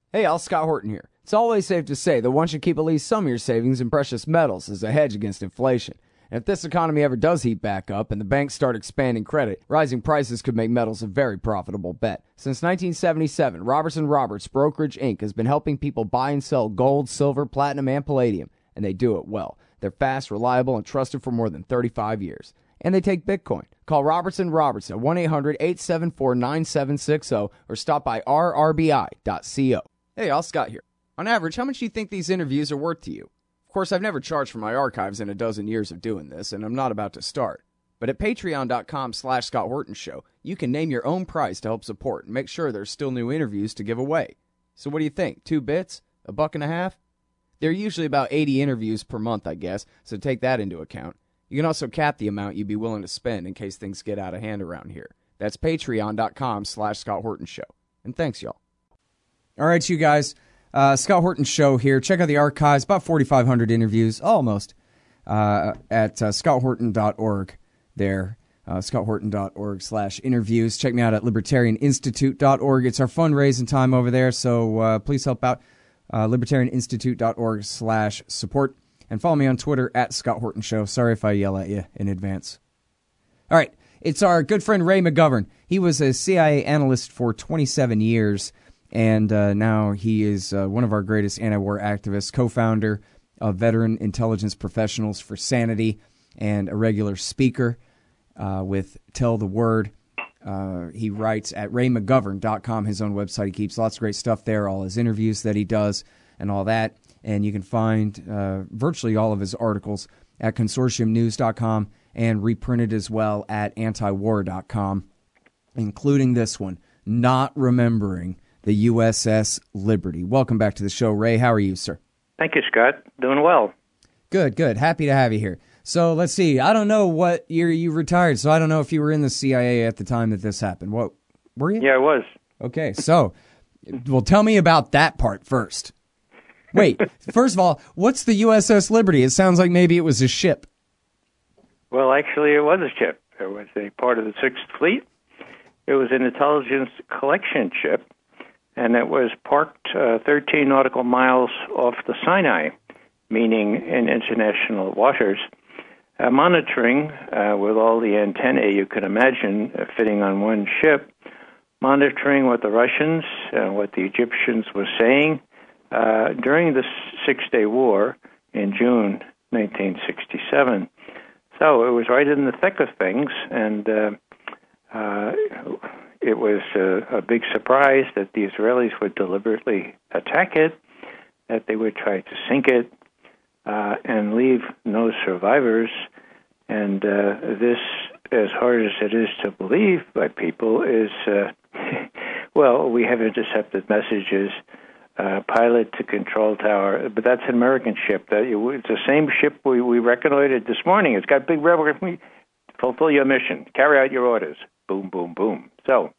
Hey, all, Scott Horton here. It's always safe to say that one should keep at least some of your savings in precious metals as a hedge against inflation. And if this economy ever does heat back up and the banks start expanding credit, rising prices could make metals a very profitable bet. Since 1977, Robertson Roberts Brokerage Inc. has been helping people buy and sell gold, silver, platinum, and palladium, and they do it well. They're fast, reliable, and trusted for more than 35 years. And they take Bitcoin. Call Robertson Roberts at 1-800-874-9760 or stop by rrbi.co. Hey, all, Scott here. On average, how much do you think these interviews are worth to you? Of course, I've never charged for my archives in a dozen years of doing this, and I'm not about to start. But at patreon.com/Scott Horton Show, you can name your own price to help support and make sure there's still new interviews to give away. So what do you think? 2 bits? $1.50? There are usually about 80 interviews per month, I guess, so take that into account. You can also cap the amount you'd be willing to spend in case things get out of hand around here. That's patreon.com/Scott Horton Show. And thanks, y'all. All right, you guys. Scott Horton Show here. Check out the archives, about 4,500 interviews, almost, at scotthorton.org there. scotthorton.org/interviews. Check me out at libertarianinstitute.org. It's our fundraising time over there, so please help out. libertarianinstitute.org/support. And follow me on Twitter at Scott Horton Show. Sorry if I yell at you in advance. All right, it's our good friend Ray McGovern. He was a CIA analyst for 27 years. And now he is one of our greatest anti-war activists, co-founder of Veteran Intelligence Professionals for Sanity, and a regular speaker with Tell the Word. He writes at raymcgovern.com, his own website. He keeps lots of great stuff there, all his interviews that he does and all that. And you can find virtually all of his articles at consortiumnews.com and reprinted as well at antiwar.com, including this one, Not Remembering the USS Liberty. Welcome back to the show, Ray. How are you, sir? Thank you, Scott. Doing well. Good, good. Happy to have you here. So let's see. I don't know what year you retired, so I don't know if you were in the CIA at the time that this happened. What were you? Yeah, I was. Okay, so, well, tell me about that part first. Wait, first of all, what's the USS Liberty? It sounds like maybe it was a ship. Well, actually, it was a ship. It was a part of the Sixth Fleet. It was an intelligence collection ship, and it was parked 13 nautical miles off the Sinai, meaning in international waters, monitoring with all the antennae you could imagine fitting on one ship, monitoring what the Russians and what the Egyptians were saying during the Six-Day War in June 1967. So it was right in the thick of things, and it was a big surprise that the Israelis would deliberately attack it, that they would try to sink it, and leave no survivors. And this, as hard as it is to believe by people, is, well, we have intercepted messages, pilot to control tower, but that's an American ship. It's the same ship we reconnoitered this morning. It's got big rebel. Fulfill your mission. Carry out your orders. Boom, boom, boom. So,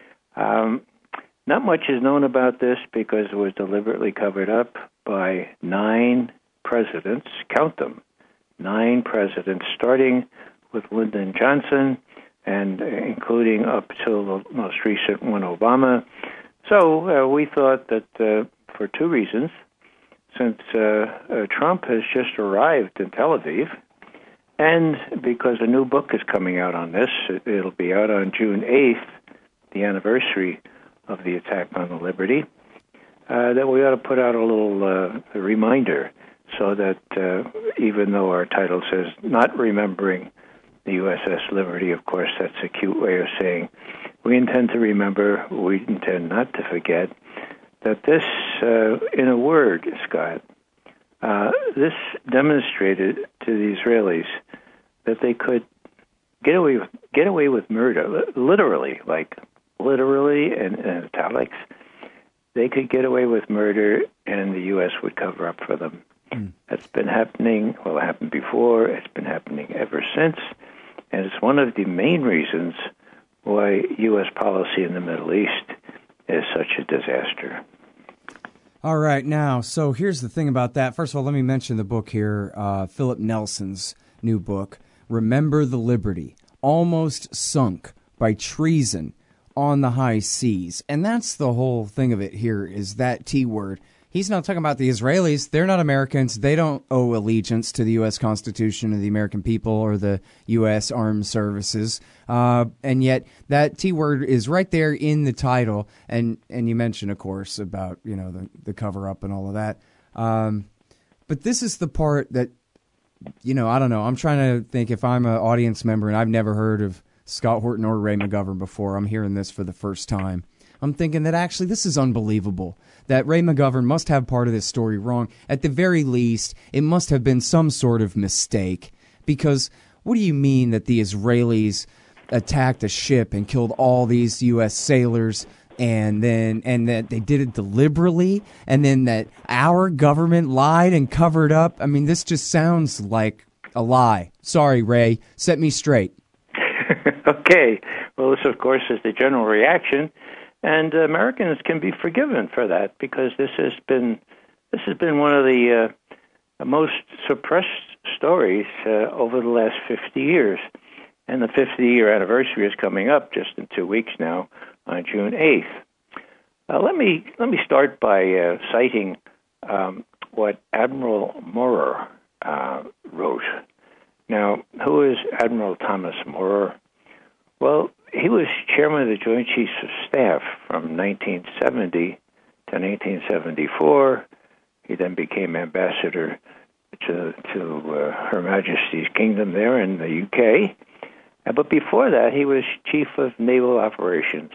not much is known about this because it was deliberately covered up by 9 presidents. Count them. 9 presidents, starting with Lyndon Johnson and including up till the most recent one, Obama. So we thought that for 2 reasons, since Trump has just arrived in Tel Aviv, and because a new book is coming out on this, it'll be out on June 8th, the anniversary of the attack on the Liberty, that we ought to put out a little reminder so that even though our title says Not Remembering the USS Liberty, of course, that's a cute way of saying we intend to remember, we intend not to forget, that this, in a word, Scott, this demonstrated to the Israelis that they could get away with murder, literally in italics. They could get away with murder, and the U.S. would cover up for them. That's been happening. Well, it happened before. It's been happening ever since, and it's one of the main reasons why U.S. policy in the Middle East is such a disaster. All right, now, so here's the thing about that. First of all, let me mention the book here, Philip Nelson's new book, Remember the Liberty, Almost Sunk by Treason on the high seas. And that's the whole thing of it here, is that T word. He's not talking about the Israelis. They're not Americans. They don't owe allegiance to the U.S. Constitution or the American people or the U.S. Armed Services. And yet that T word is right there in the title. And you mentioned, of course, about, the cover-up and all of that. But this is the part that, I don't know. I'm trying to think if I'm an audience member and I've never heard of Scott Horton or Ray McGovern before. I'm hearing this for the first time. I'm thinking that actually this is unbelievable, that Ray McGovern must have part of this story wrong. At the very least, it must have been some sort of mistake. Because what do you mean that the Israelis attacked a ship and killed all these U.S. sailors and that they did it deliberately, and then that our government lied and covered up? I mean, this just sounds like a lie. Sorry, Ray. Set me straight. Okay. Well, this, of course, is the general reaction. And Americans can be forgiven for that, because this has been one of the most suppressed stories over the last 50 years. And the 50-year anniversary is coming up just in 2 weeks now, on June 8th. Let me start by citing what Admiral Maurer wrote. Now, who is Admiral Thomas Maurer? Well, he was chairman of the Joint Chiefs of Staff from 1970 to 1974. He then became ambassador to Her Majesty's Kingdom there in the UK. But before that, he was chief of naval operations,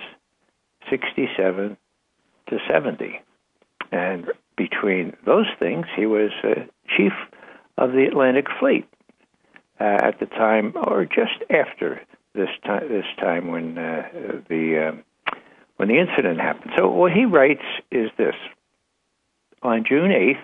67 to 70. And between those things, he was chief of the Atlantic Fleet at the time, or just after this time when the incident happened. So what he writes is this: on June 8th,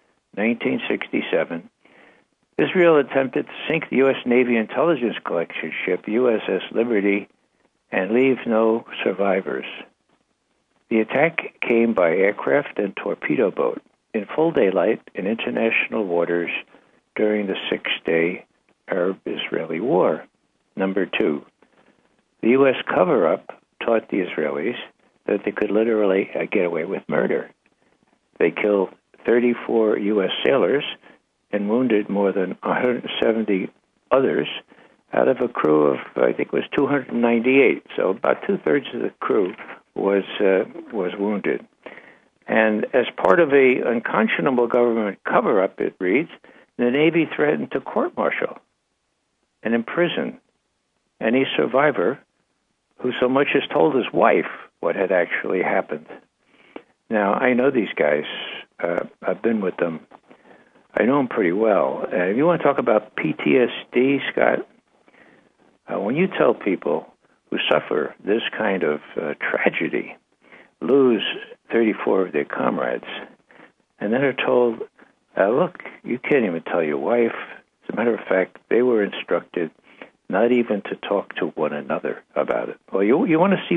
1967, Israel attempted to sink the U.S. Navy intelligence collection ship USS Liberty and leave no survivors. The attack came by aircraft and torpedo boat in full daylight in international waters during the six-day Arab-Israeli War. Number 2, the U.S. cover-up taught the Israelis that they could literally get away with murder. They killed 34 U.S. sailors and wounded more than 170 others out of a crew of, I think it was 298. So about two-thirds of the crew was wounded. And as part of a unconscionable government cover-up, it reads, the Navy threatened to court-martial and imprison any survivor who so much as told his wife what had actually happened. Now, I know these guys. I've been with them. I know them pretty well. And if you want to talk about PTSD, Scott, when you tell people who suffer this kind of tragedy, lose 34 of their comrades, and then are told, look, you can't even tell your wife. As a matter of fact, they were instructed not even to talk to one another about it. Well, you want to see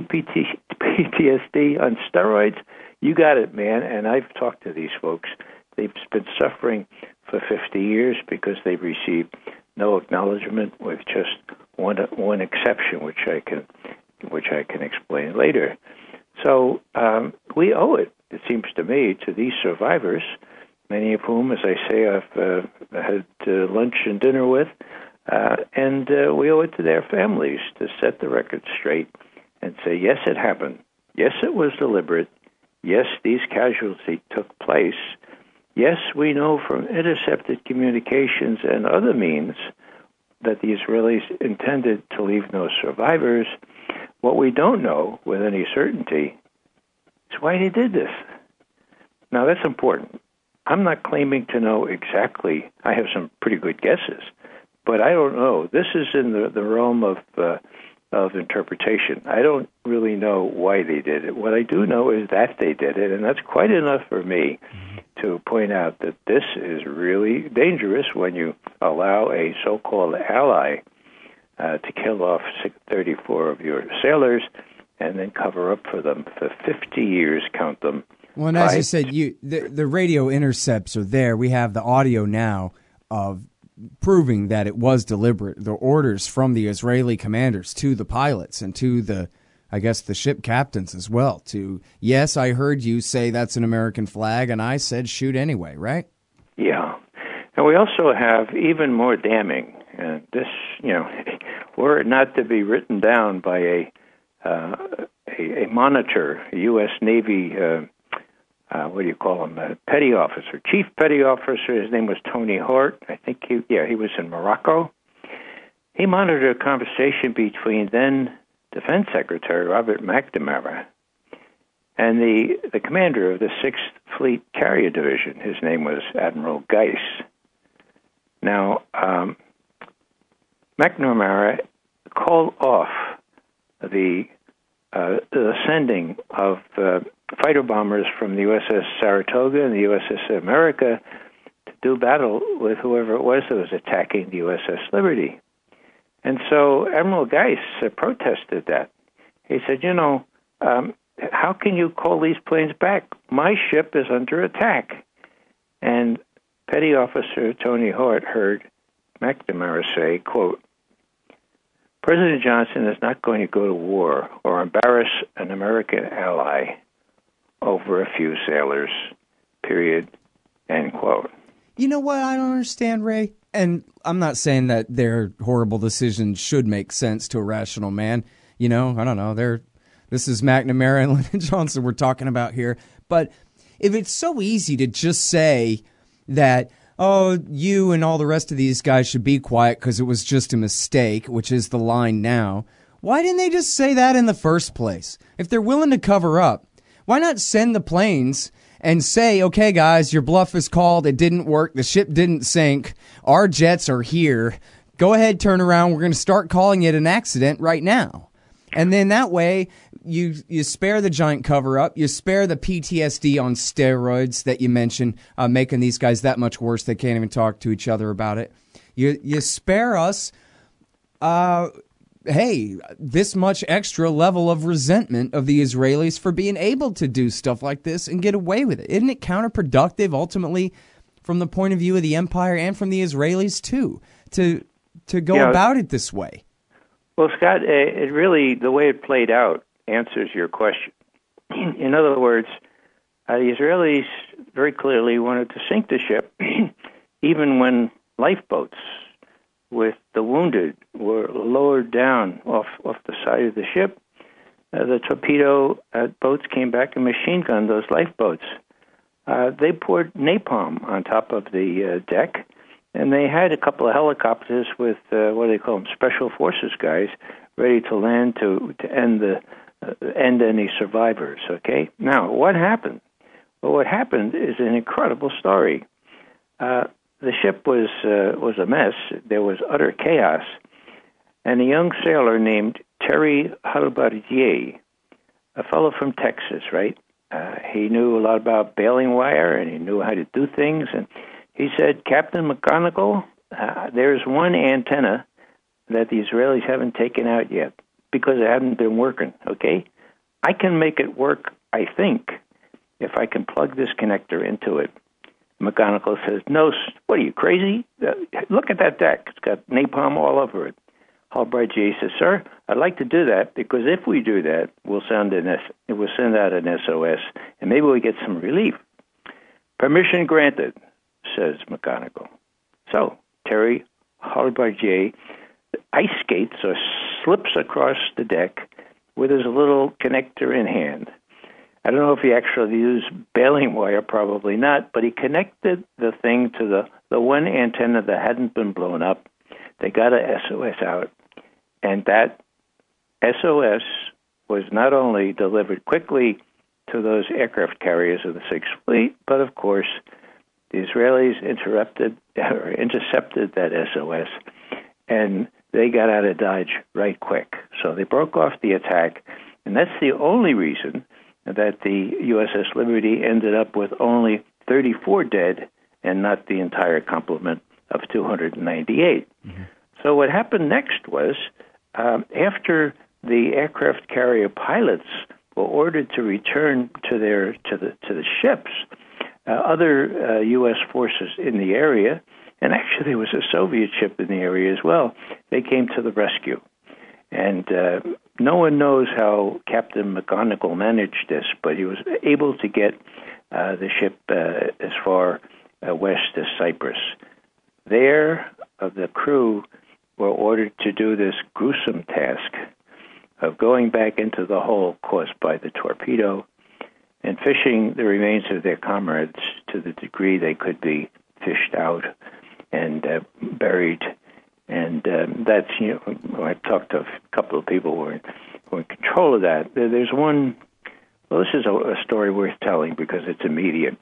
PTSD on steroids? You got it, man. And I've talked to these folks. They've been suffering for 50 years because they've received no acknowledgement, with just one exception, which I can explain later. So we owe it seems to me, to these survivors, many of whom, as I say, I've had lunch and dinner with, and we owe it to their families to set the record straight and say, yes, it happened. Yes, it was deliberate. Yes, these casualties took place. Yes, we know from intercepted communications and other means that the Israelis intended to leave no survivors. What we don't know with any certainty is why they did this. Now, that's important. I'm not claiming to know exactly. I have some pretty good guesses, but I don't know. This is in the realm of interpretation. I don't really know why they did it. What I do know is that they did it, and that's quite enough for me to point out that this is really dangerous when you allow a so-called ally to kill off 34 of your sailors and then cover up for them for 50 years, count them. Well, and as you said, the radio intercepts are there. We have the audio now of proving that it was deliberate. The orders from the Israeli commanders to the pilots and to the I guess, the ship captains as well to, yes, I heard you say that's an American flag, and I said shoot anyway, right? Yeah. And we also have even more damning. This, were it not to be written down by a monitor, a U.S. Navy, what do you call him, a petty officer, chief petty officer. His name was Tony Hart. I think he was in Morocco. He monitored a conversation between then Defense Secretary Robert McNamara and the commander of the 6th Fleet Carrier Division. His name was Admiral Geiss. Now, McNamara called off the sending of fighter bombers from the USS Saratoga and the USS America to do battle with whoever it was that was attacking the USS Liberty. And so Admiral Geiss protested that. He said, how can you call these planes back? My ship is under attack. And Petty Officer Tony Hart heard McNamara say, quote, President Johnson is not going to go to war or embarrass an American ally over a few sailors, period, end quote. You know what I don't understand, Ray? And I'm not saying that their horrible decisions should make sense to a rational man. I don't know. This is McNamara and Lyndon Johnson we're talking about here. But if it's so easy to just say that, oh, you and all the rest of these guys should be quiet because it was just a mistake, which is the line now, why didn't they just say that in the first place? If they're willing to cover up, why not send the planes and say, okay, guys, your bluff is called. It didn't work. The ship didn't sink. Our jets are here. Go ahead, turn around. We're going to start calling it an accident right now. And then that way you spare the giant cover-up. You spare the PTSD on steroids that you mentioned, making these guys that much worse. They can't even talk to each other about it. You spare us, this much extra level of resentment of the Israelis for being able to do stuff like this and get away with it. Isn't it counterproductive, ultimately, from the point of view of the empire and from the Israelis, too, to go about it this way? Well, Scott, it really, the way it played out answers your question. In other words, the Israelis very clearly wanted to sink the ship, even when lifeboats with the wounded were lowered down off the side of the ship. The torpedo boats came back and machine gunned those lifeboats. They poured napalm on top of the deck, and they had a couple of helicopters with, what do they call them, special forces guys, ready to land to end any survivors, okay? Now, what happened? Well, what happened is an incredible story. The ship was a mess. There was utter chaos. And a young sailor named Terry Halbardier, a fellow from Texas, right? He knew a lot about baling wire, and he knew how to do things, and he said, Captain McGonigal, there's one antenna that the Israelis haven't taken out yet because it hadn't been working, okay? I can make it work, I think, if I can plug this connector into it. McGonigal says, no, what are you, crazy? Look at that deck. It's got napalm all over it. Halbardier says, sir, I'd like to do that because if we do that, we'll send out an SOS, and maybe we'll get some relief. Permission granted, says McGonigal. So Terry Halbardier ice skates or slips across the deck with his little connector in hand. I don't know if he actually used baling wire, probably not, but he connected the thing to the one antenna that hadn't been blown up. They got a SOS out, and that SOS was not only delivered quickly to those aircraft carriers of the Sixth Fleet, but of course the Israelis intercepted that SOS, and they got out of Dodge right quick. So they broke off the attack, and that's the only reason that the USS Liberty ended up with only 34 dead and not the entire complement of 298. Mm-hmm. So what happened next was, after the aircraft carrier pilots were ordered to return to the ships, other U.S. forces in the area, and actually there was a Soviet ship in the area as well, they came to the rescue. And no one knows how Captain McGonigal managed this, but he was able to get the ship as far west as Cyprus. There, the crew were ordered to do this gruesome task of going back into the hole caused by the torpedo and fishing the remains of their comrades to the degree they could be fished out and buried. And that's, I talked to a couple of people who were in control of that. There's one, well, this is a story worth telling because it's immediate.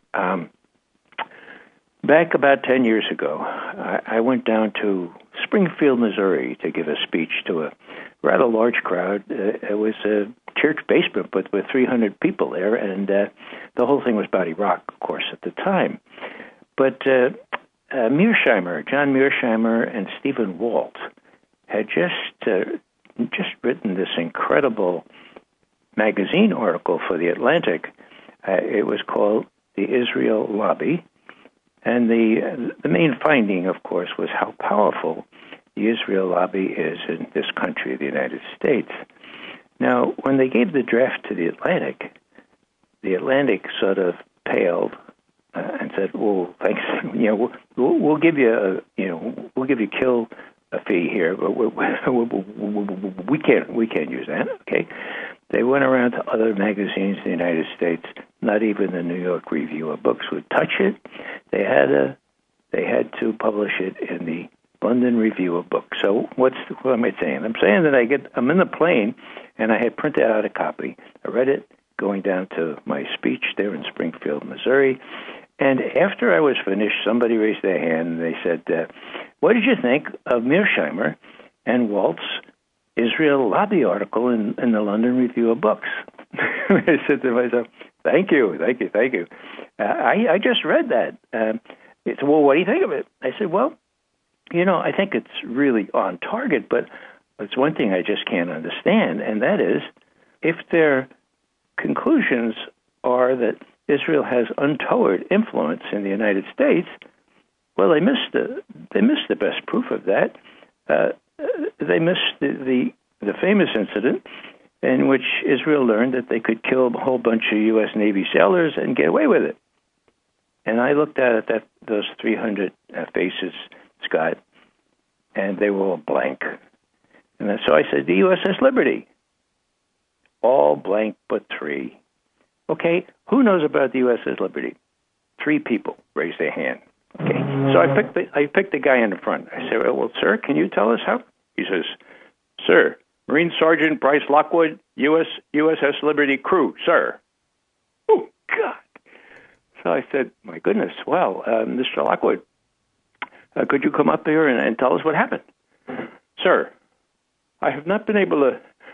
Back about 10 years ago, I went down to Springfield, Missouri to give a speech to a rather large crowd. It was a church basement, but with 300 people there, and the whole thing was about Iraq, of course, at the time. But Mearsheimer, John Mearsheimer, and Stephen Walt had just written this incredible magazine article for The Atlantic. It was called The Israel Lobby, and the main finding, of course, was how powerful the Israel lobby is in this country, the United States. Now, when they gave the draft to The Atlantic sort of paled and said, "Well, thanks, we'll give you kill a fee here, but we can't use that." Okay, they went around to other magazines in the United States. Not even the New York Review of Books would touch it. They had to publish it in the London Review of Books. So what am I saying? I'm saying that I'm in the plane, and I had printed out a copy. I read it going down to my speech there in Springfield, Missouri. And after I was finished, somebody raised their hand, and they said, what did you think of Mearsheimer and Walt's Israel lobby article in the London Review of Books? I said to myself, thank you. I just read that. He said, well, what do you think of it? I said, well, I think it's really on target, but it's one thing I just can't understand, and that is if their conclusions are that Israel has untoward influence in the United States, well, they missed the best proof of that. They missed the famous incident in which Israel learned that they could kill a whole bunch of U.S. Navy sailors and get away with it. And I looked at those 300 faces, Scott, and they were all blank. And so I said, the USS Liberty. All blank but 3. Okay, who knows about the USS Liberty? 3 people raised their hand. Okay, so I picked the guy in the front. I said, well, sir, can you tell us how? He says, sir, Marine Sergeant Bryce Lockwood, USS Liberty crew, sir. Oh, God. So I said, my goodness, well, Mr. Lockwood, could you come up here and tell us what happened? Sir, I have not been able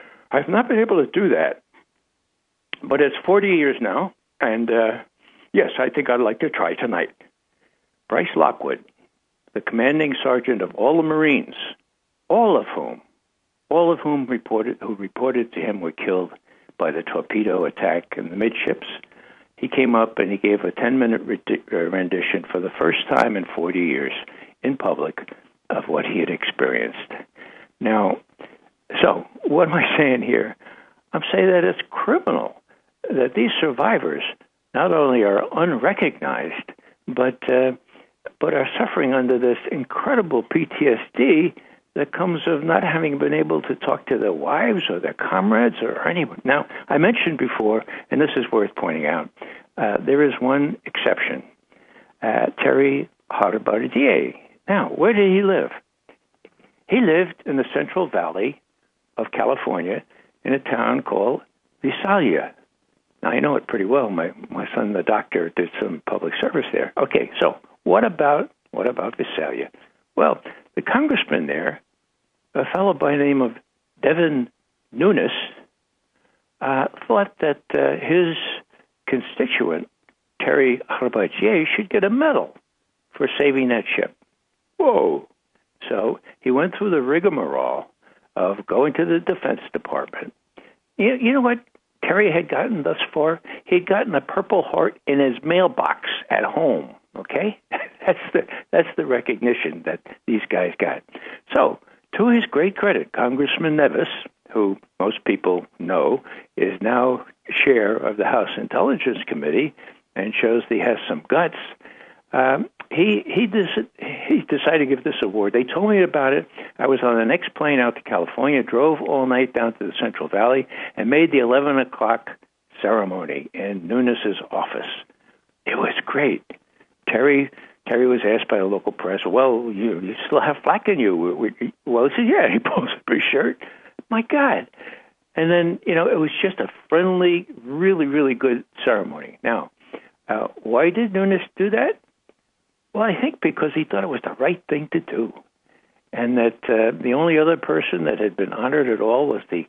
to do that. But it's 40 years now, and yes, I think I'd like to try tonight. Bryce Lockwood, the commanding sergeant of all the Marines, all of whom reported to him were killed by the torpedo attack in the midships. He came up and he gave a 10-minute rendition for the first time in 40 years in public of what he had experienced. Now, so what am I saying here? I'm saying that it's criminal that these survivors not only are unrecognized, but are suffering under this incredible PTSD that comes of not having been able to talk to their wives or their comrades or anyone. Now, I mentioned before, and this is worth pointing out, there is one exception, Terry Harbardier. Now, where did he live? He lived in the Central Valley of California in a town called Visalia. Now, I know it pretty well. My son, the doctor, did some public service there. Okay, so what about Visalia? Well, the congressman there, a fellow by the name of Devin Nunes, thought that his constituent, Terry Harbardier, should get a medal for saving that ship. Whoa. So he went through the rigmarole of going to the Defense Department. You know what Terry had gotten thus far? He'd gotten a Purple Heart in his mailbox at home. Okay? That's the recognition that these guys got. So, to his great credit, Congressman Nevis, who most people know is now chair of the House Intelligence Committee and shows that he has some guts. He decided to give this award. They told me about it. I was on the next plane out to California, drove all night down to the Central Valley, and made the 11 o'clock ceremony in Nunes's office. It was great. Terry was asked by the local press, well, you still have flack in you. Well, he said, yeah. He pulls up his shirt. My God. And then, it was just a friendly, really, really good ceremony. Now, why did Nunes do that? Well, I think because he thought it was the right thing to do. And that the only other person that had been honored at all was the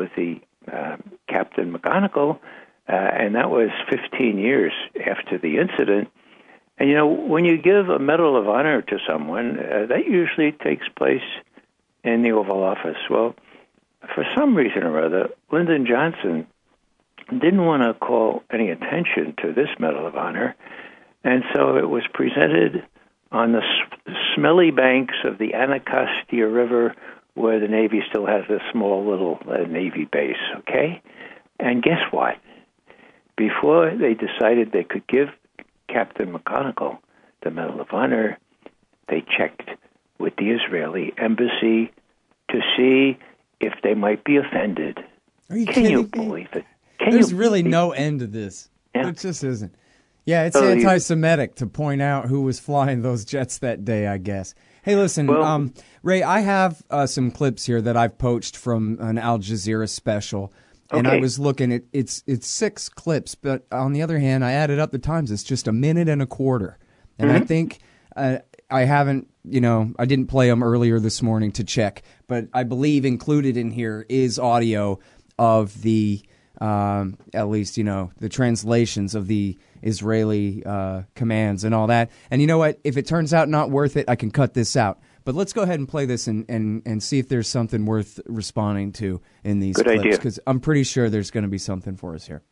Captain McGonigal, and that was 15 years after the incident. And, when you give a Medal of Honor to someone, that usually takes place in the Oval Office. Well, for some reason or other, Lyndon Johnson didn't want to call any attention to this Medal of Honor, and so it was presented on the smelly banks of the Anacostia River, where the Navy still has a small little Navy base, okay? And guess what? Before they decided they could give Captain McGonigal the Medal of Honor, they checked with the Israeli embassy to see if they might be offended. Are you Can kidding you me? believe it? There's really no end to this. Yeah. It just isn't. Yeah, it's anti-Semitic to point out who was flying those jets that day, I guess. Hey, listen, Ray, I have some clips here that I've poached from an Al Jazeera special. And I was looking at it's 6 clips, but on the other hand, I added up the times. It's just a minute and a quarter. And I think I haven't, I didn't play them earlier this morning to check, but I believe included in here is audio of the, at least, the translations of the Israeli commands and all that. And you know what? If it turns out not worth it, I can cut this out. But let's go ahead and play this and see if there's something worth responding to in these clips. Because I'm pretty sure there's going to be something for us here.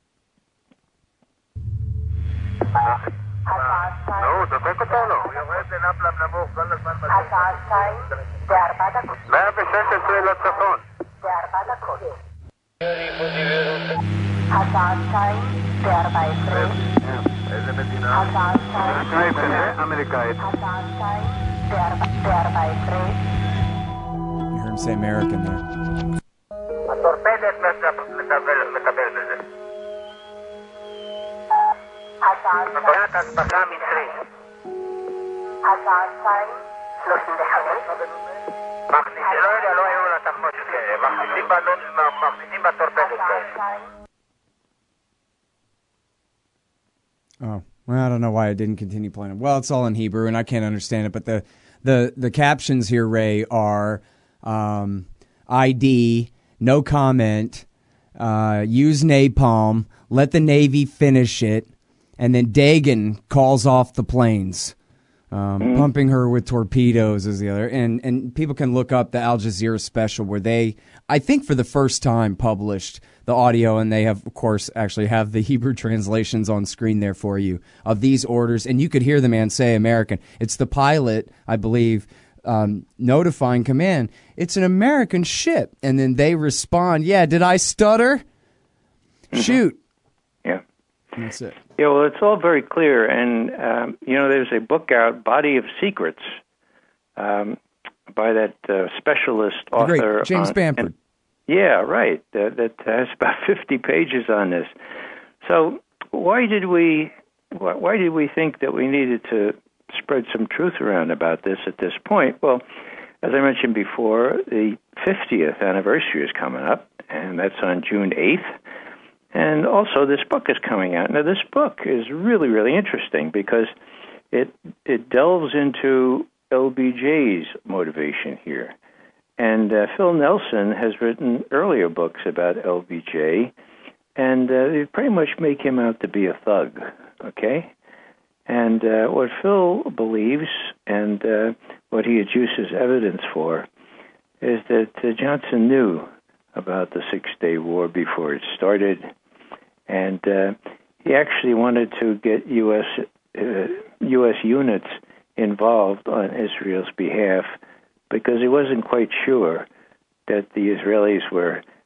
You heard him say American there. Oh, well, I don't know why I didn't continue playing it. Well, it's all in Hebrew, and I can't understand it. But the captions here, Ray, are ID, no comment, use napalm, let the Navy finish it, and then Dagon calls off the planes. Pumping her with torpedoes is the other. And people can look up the Al Jazeera special where they, I think for the first time, published the audio, and they have, of course, actually have the Hebrew translations on screen there for you of these orders. And you could hear the man say American. It's the pilot, I believe, notifying command, it's an American ship. And then they respond, yeah, did I stutter? Shoot. Yeah. That's it. Yeah, well, it's all very clear. And, there's a book out, Body of Secrets, by that specialist author. Great. James Bamford. Yeah, right. That has about 50 pages on this. So why did we think that we needed to spread some truth around about this at this point? Well, as I mentioned before, the 50th anniversary is coming up, and that's on June 8th. And also, this book is coming out. Now, this book is really, really interesting because it delves into LBJ's motivation here. And Phil Nelson has written earlier books about LBJ, and they pretty much make him out to be a thug, okay? And what Phil believes and what he adduces evidence for is that Johnson knew about the Six-Day War before it started, and he actually wanted to get U.S. units involved on Israel's behalf because he wasn't quite sure that the Israelis were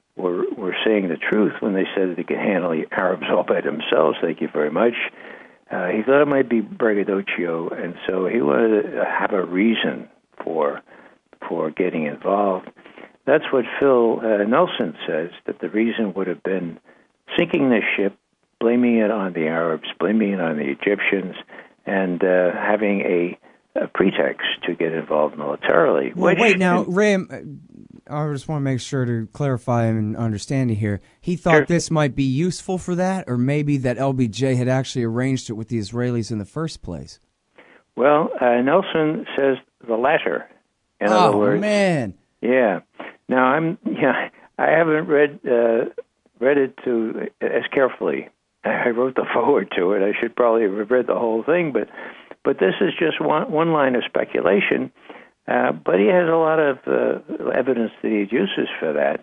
were saying the truth when they said they could handle the Arabs all by themselves. Thank you very much. He thought it might be braggadocio, and so he wanted to have a reason for getting involved. That's what Phil Nelson says, that the reason would have been sinking the ship, blaming it on the Arabs, blaming it on the Egyptians, and having a pretext to get involved militarily. Well, wait, now, Ray, I just want to make sure to clarify and understand you here. He thought this might be useful for that, or maybe that LBJ had actually arranged it with the Israelis in the first place? Well, Nelson says the latter. In other words, man. Yeah. Now, I haven't read it as carefully. I wrote the foreword to it. I should probably have read the whole thing, but this is just one line of speculation. But he has a lot of evidence that he uses for that.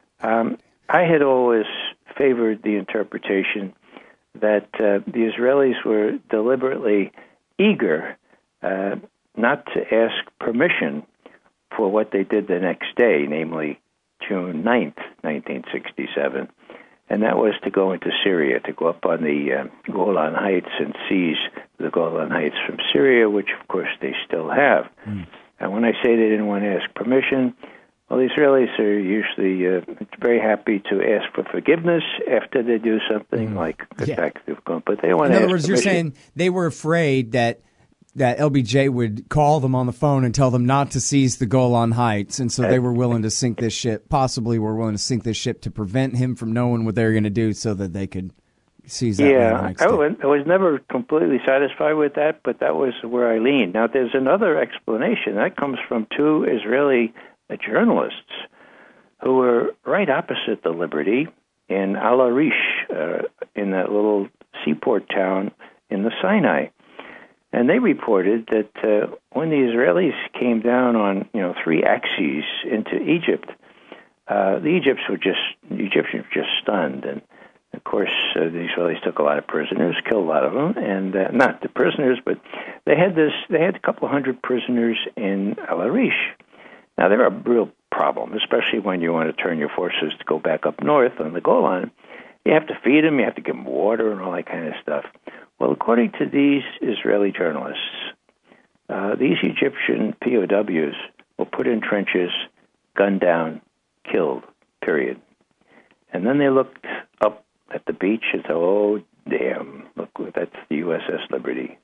I had always favored the interpretation that the Israelis were deliberately eager not to ask permission for what they did the next day, namely June 9th, 1967. And that was to go into Syria, to go up on the Golan Heights and seize the Golan Heights from Syria, which, of course, they still have. And when I say they didn't want to ask permission, well, the Israelis are usually very happy to ask for forgiveness after they do something, like get back to the but they don't want to ask permission. In other words, you're saying they were afraid that LBJ would call them on the phone and tell them not to seize the Golan Heights, and so they were willing to sink this ship, possibly were willing to sink this ship to prevent him from knowing what they were going to do so that they could seize that the next day. I was never completely satisfied with that, but that was where I leaned. Now, there's another explanation. That comes from two Israeli journalists who were right opposite the Liberty in Al Arish, in that little seaport town in the Sinai. And they reported that when the Israelis came down on, three axes into Egypt, the Egyptians were just stunned. And, of course, the Israelis took a lot of prisoners, killed a lot of them, and not the prisoners, but they had a couple hundred prisoners in Al Arish. Now, they're a real problem, especially when you want to turn your forces to go back up north on the Golan. You have to feed them, you have to give them water and all that kind of stuff. Well, according to these Israeli journalists, these Egyptian POWs were put in trenches, gunned down, killed, period. And then they looked up at the beach and said, oh, damn, look, that's the USS Liberty.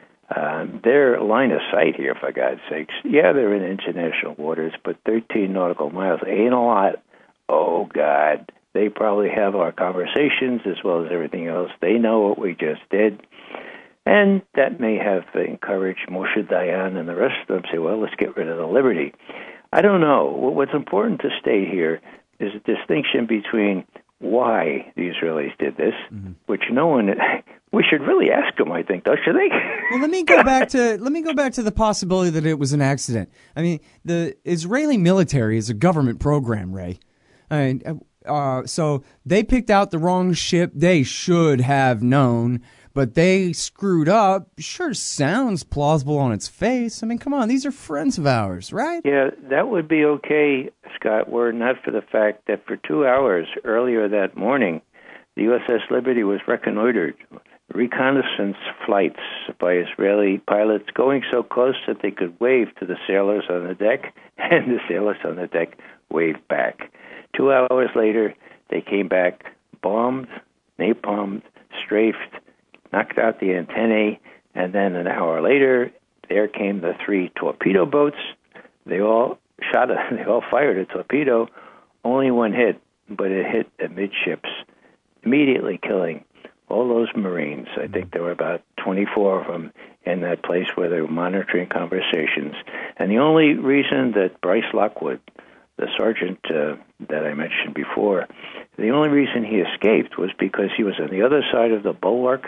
Their line of sight here, for God's sakes, they're in international waters, but 13 nautical miles ain't a lot. Oh, God. They probably have our conversations as well as everything else. They know what we just did. And that may have encouraged Moshe Dayan and the rest of them to say, well, let's get rid of the Liberty. I don't know. What's important to state here is a distinction between why the Israelis did this, which no one... We should really ask them, I think, don't you think? Well, let me go back to the possibility that it was an accident. I mean, the Israeli military is a government program, Ray. I mean, so they picked out the wrong ship. They should have known, but they screwed up. Sure sounds plausible on its face. I mean, come on, these are friends of ours, right? Yeah, that would be okay, Scott, were it not for the fact that for 2 hours earlier that morning, the USS Liberty was reconnoitered. Reconnaissance flights by Israeli pilots going so close that they could wave to the sailors on the deck, and the sailors on the deck waved back. 2 hours later, they came back, bombed, napalmed, strafed, knocked out the antennae, and then an hour later, there came the three torpedo boats. They all fired a torpedo. Only one hit, but it hit amidships, immediately killing all those Marines. I think there were about 24 of them in that place where they were monitoring conversations. And the only reason that Bryce Lockwood, the sergeant that I mentioned before, the only reason he escaped was because he was on the other side of the bulwark.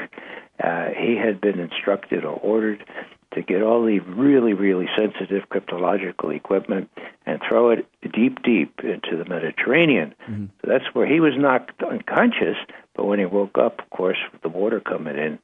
He had been instructed or ordered to get all the really, really sensitive cryptological equipment and throw it deep into the Mediterranean. So that's where he was knocked unconscious, but when he woke up, of course, with the water coming in,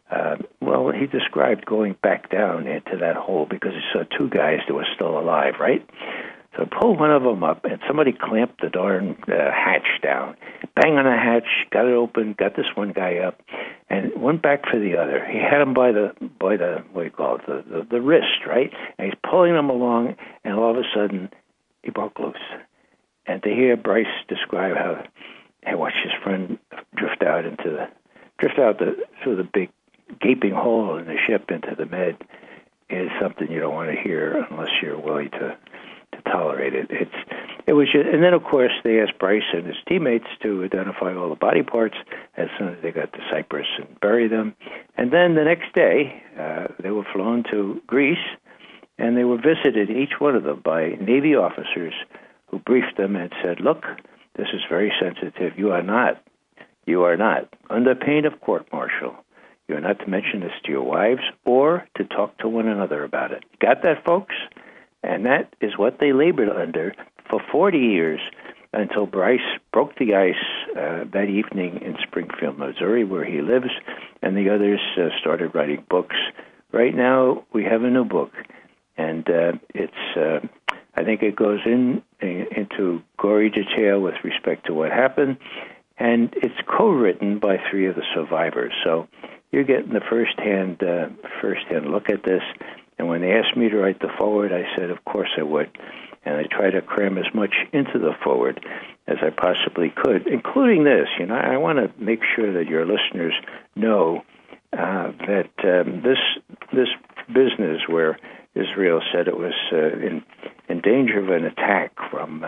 he described going back down into that hole because he saw two guys that were still alive, right? So I pulled one of them up, and somebody clamped the darn hatch down. Bang on the hatch, got it open, got this one guy up, and went back for the other. He had him by the what do you call it, the wrist, right? And he's pulling him along, and all of a sudden, he broke loose. And to hear Bryce describe how he watched his friend drift out through the big gaping hole in the ship into the Med is something you don't want to hear unless you're willing to tolerate it. It was just, and then of course they asked Bryce and his teammates to identify all the body parts as soon as they got to Cyprus and bury them. And then the next day they were flown to Greece, and they were visited, each one of them, by Navy officers who briefed them and said, "Look, this is very sensitive. You are not, under pain of court-martial. You are not to mention this to your wives or to talk to one another about it." Got that, folks? And that is what they labored under for 40 years until Bryce broke the ice that evening in Springfield, Missouri, where he lives, and the others started writing books. Right now, we have a new book, and I think it goes into gory detail with respect to what happened, and it's co-written by 3 of the survivors. So you're getting the first-hand look at this. And when they asked me to write the foreword, I said, of course I would. And I try to cram as much into the foreword as I possibly could, including this. You know, I want to make sure that your listeners know that this business where Israel said it was in danger of an attack from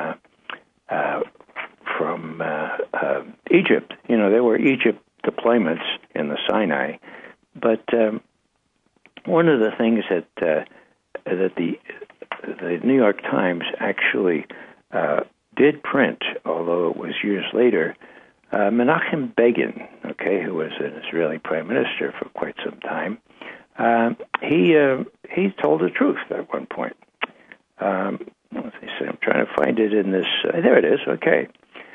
Egypt. You know, there were Egypt deployments in the Sinai, but one of the things that the New York Times actually did print, although it was years later, Menachem Begin, who was an Israeli prime minister for quite some time, he told the truth at one point. Let's see, I'm trying to find it in this. There it is. Okay.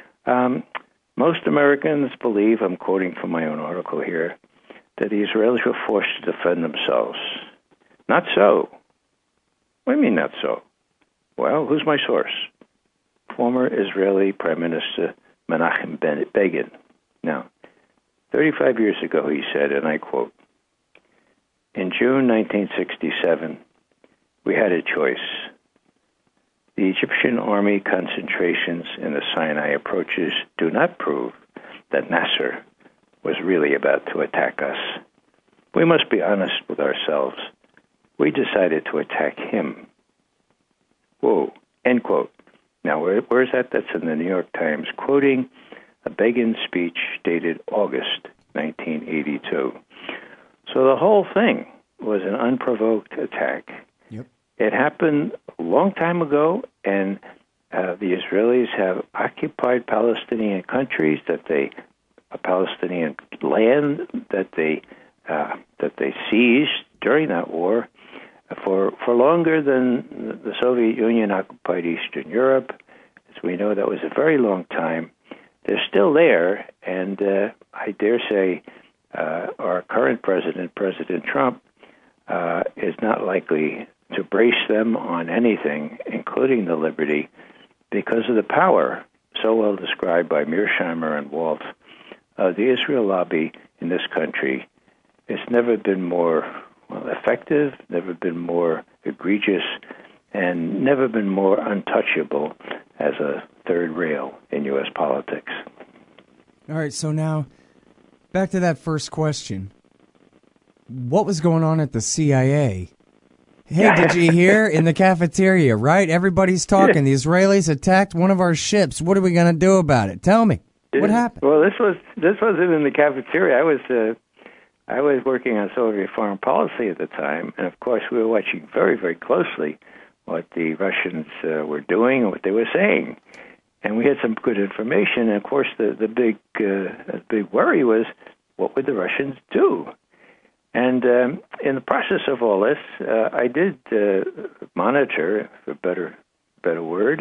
Most Americans believe, I'm quoting from my own article here, that the Israelis were forced to defend themselves. Not so. What do you mean not so? Well, who's my source? Former Israeli Prime Minister Menachem Begin. Now, 35 years ago, he said, and I quote, "In June 1967, we had a choice. The Egyptian army concentrations in the Sinai approaches do not prove that Nasser was really about to attack us. We must be honest with ourselves. We decided to attack him." Whoa, end quote. Now, where's that? That's in the New York Times, quoting a Begin speech dated August 1982. So the whole thing was an unprovoked attack. Yep. It happened a long time ago, and the Israelis have occupied Palestinian countries, Palestinian land that they seized during that war for longer than the Soviet Union occupied Eastern Europe. As we know, that was a very long time. They're still there, and I dare say our current president, President Trump, is not likely to brace them on anything, including the liberty, because of the power so well described by Mearsheimer and Walt. The Israel lobby in this country has never been more effective, never been more egregious, and never been more untouchable as a third rail in U.S. politics. All right, so now back to that first question. What was going on at the CIA? Hey, did you hear in the cafeteria, right? Everybody's talking. The Israelis attacked one of our ships. What are we going to do about it? Tell me. What happened? Well, this wasn't in the cafeteria. I was working on Soviet foreign policy at the time, and of course we were watching very, very closely what the Russians were doing and what they were saying, and we had some good information. And of course, the big worry was, what would the Russians do? And in the process of all this, I did monitor, for a better word,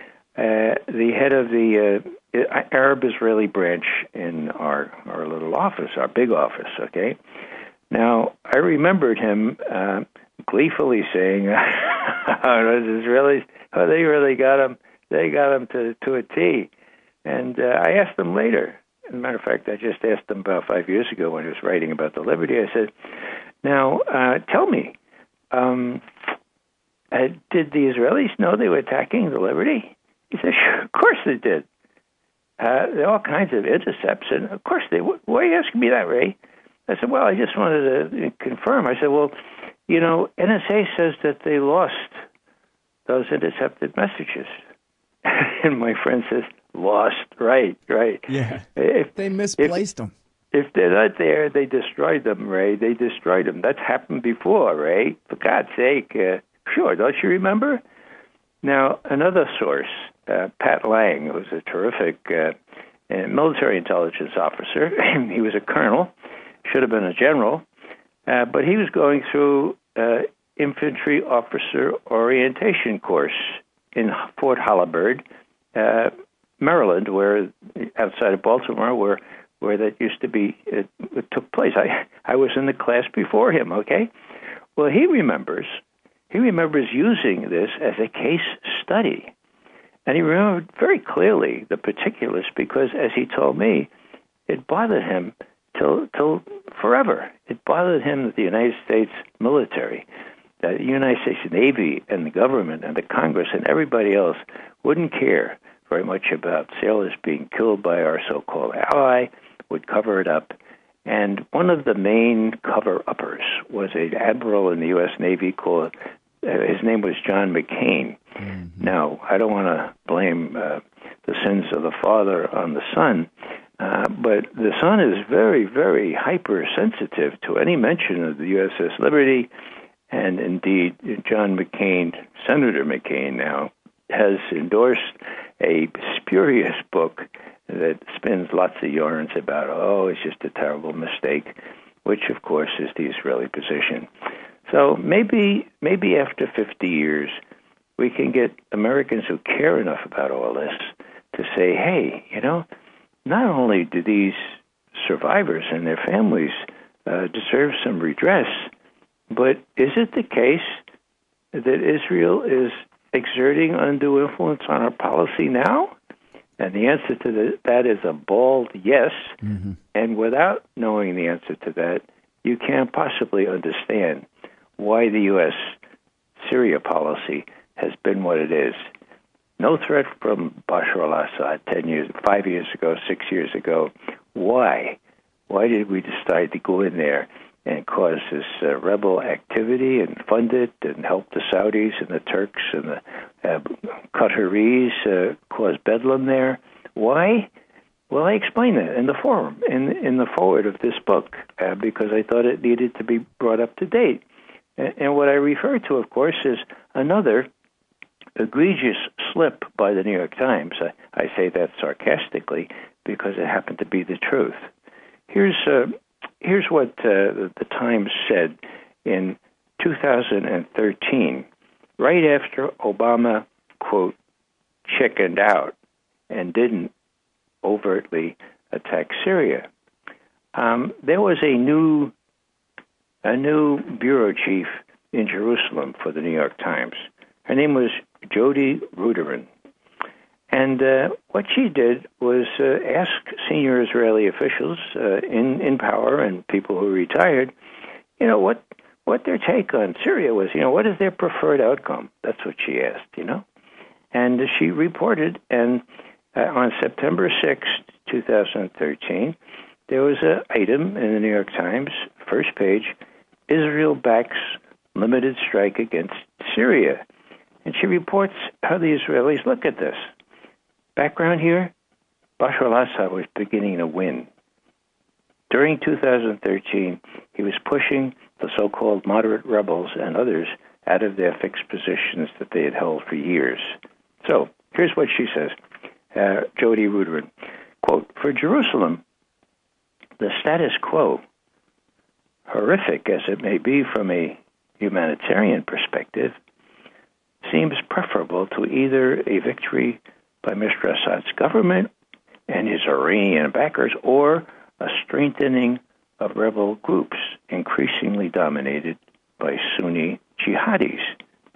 the head of the Arab-Israeli branch in our little office, our big office, okay? Now, I remembered him gleefully saying, The Israelis, they really got him. They got him to a T. And I asked them later. As a matter of fact, I just asked him about 5 years ago when he was writing about the Liberty. I said, now, tell me, did the Israelis know they were attacking the Liberty? He said, sure, of course they did. There are all kinds of intercepts, and of course they would. Why are you asking me that, Ray? I said, well, I just wanted to confirm. I said, well, NSA says that they lost those intercepted messages. And my friend says, lost, right. Yeah, they misplaced them. If they're not there, they destroyed them, Ray. They destroyed them. That's happened before, Ray. For God's sake. Sure, don't you remember? Now, another source, Pat Lang, who was a terrific military intelligence officer. He was a colonel, should have been a general, but he was going through infantry officer orientation course in Fort Holabird, Maryland, where outside of Baltimore, where that used to be, it took place. I was in the class before him, okay? Well, he remembers using this as a case study. And he remembered very clearly the particulars because, as he told me, it bothered him till forever. It bothered him that the United States military, the United States Navy and the government and the Congress and everybody else wouldn't care very much about sailors being killed by our so-called ally, would cover it up. And one of the main cover-uppers was an admiral in the U.S. Navy called, his name was John McCain. Mm-hmm. Now, I don't want to blame the sins of the father on the son, but the son is very, very hypersensitive to any mention of the USS Liberty. And indeed, John McCain, Senator McCain now, has endorsed a spurious book that spins lots of yarns about, it's just a terrible mistake, which, of course, is the Israeli position. So maybe after 50 years, we can get Americans who care enough about all this to say, hey, not only do these survivors and their families deserve some redress, but is it the case that Israel is exerting undue influence on our policy now? And the answer to that is a bald yes. Mm-hmm. And without knowing the answer to that, you can't possibly understand why the U.S. Syria policy has been what it is. No threat from Bashar al-Assad 5 years ago, 6 years ago. Why? Why did we decide to go in there and cause this rebel activity and fund it and help the Saudis and the Turks and the Qataris cause bedlam there? Why? Well, I explain that in the forum, in the foreword of this book, because I thought it needed to be brought up to date. And what I refer to, of course, is another egregious slip by the New York Times. I say that sarcastically because it happened to be the truth. Here's what the Times said in 2013, right after Obama, quote, chickened out and didn't overtly attack Syria. There was a new bureau chief in Jerusalem for the New York Times. Her name was Jody Ruderman. And what she did was ask senior Israeli officials in power and people who retired, what their take on Syria was. What is their preferred outcome? That's what she asked, And she reported, and on September 6th, 2013, there was an item in the New York Times, first page, Israel backs limited strike against Syria. And she reports how the Israelis look at this. Background here, Bashar al-Assad was beginning to win. During 2013, he was pushing the so-called moderate rebels and others out of their fixed positions that they had held for years. So here's what she says, Jody Ruderman, quote, for Jerusalem, the status quo, horrific as it may be from a humanitarian perspective, seems preferable to either a victory by Mr. Assad's government and his Iranian backers or a strengthening of rebel groups increasingly dominated by Sunni jihadis.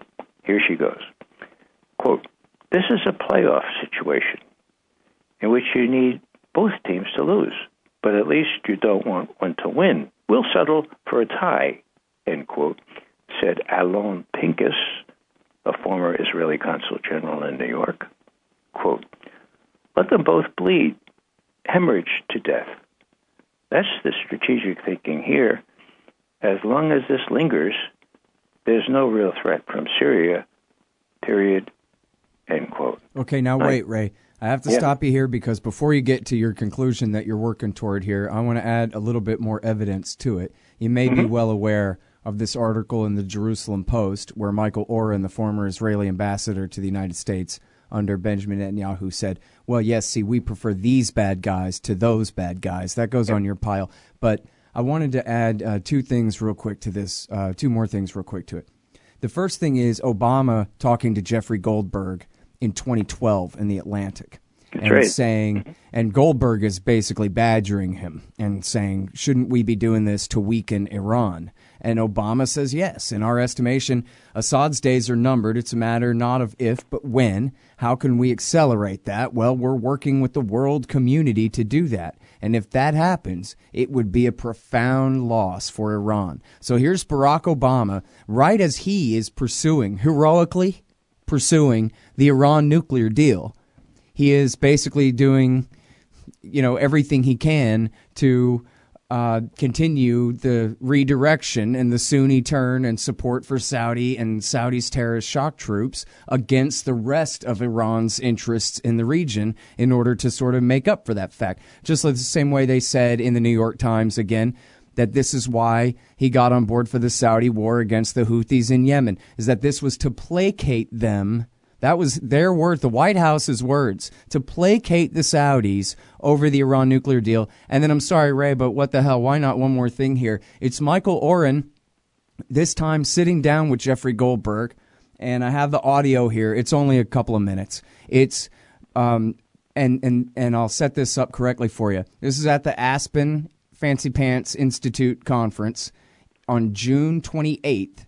Here she goes. Quote, "This is a playoff situation in which you need both teams to lose, but at least you don't want one to win. We'll settle for a tie," end quote, said Alon Pincus, a former Israeli consul general in New York. Quote, "Let them both bleed, hemorrhage to death. That's the strategic thinking here. As long as this lingers, there's no real threat from Syria, period," end quote. Okay, now wait, Ray. I have to stop you here because before you get to your conclusion that you're working toward here, I want to add a little bit more evidence to it. You may be well aware of this article in the Jerusalem Post where Michael Oren, the former Israeli ambassador to the United States under Benjamin Netanyahu, said, well, yes, see, we prefer these bad guys to those bad guys. That goes on your pile. But I wanted to add two more things real quick to it. The first thing is Obama talking to Jeffrey Goldberg in 2012 in The Atlantic. That's and right. saying, and Goldberg is basically badgering him and saying, shouldn't we be doing this to weaken Iran? And Obama says, yes. In our estimation, Assad's days are numbered. It's a matter not of if, but when. How can we accelerate that? Well, we're working with the world community to do that. And if that happens, it would be a profound loss for Iran. So here's Barack Obama, right as he is heroically pursuing the Iran nuclear deal. He is basically doing, everything he can to continue the redirection and the Sunni turn and support for Saudi and Saudi's terrorist shock troops against the rest of Iran's interests in the region in order to sort of make up for that fact. Just like the same way they said in the New York Times again, that this is why he got on board for the Saudi war against the Houthis in Yemen, is that this was to placate them. That was their word, the White House's words, to placate the Saudis over the Iran nuclear deal. And then I'm sorry, Ray, but what the hell? Why not one more thing here? It's Michael Oren, this time sitting down with Jeffrey Goldberg, and I have the audio here. It's only a couple of minutes. It's and I'll set this up correctly for you. This is at the Aspen Fancy Pants Institute conference on June 28th,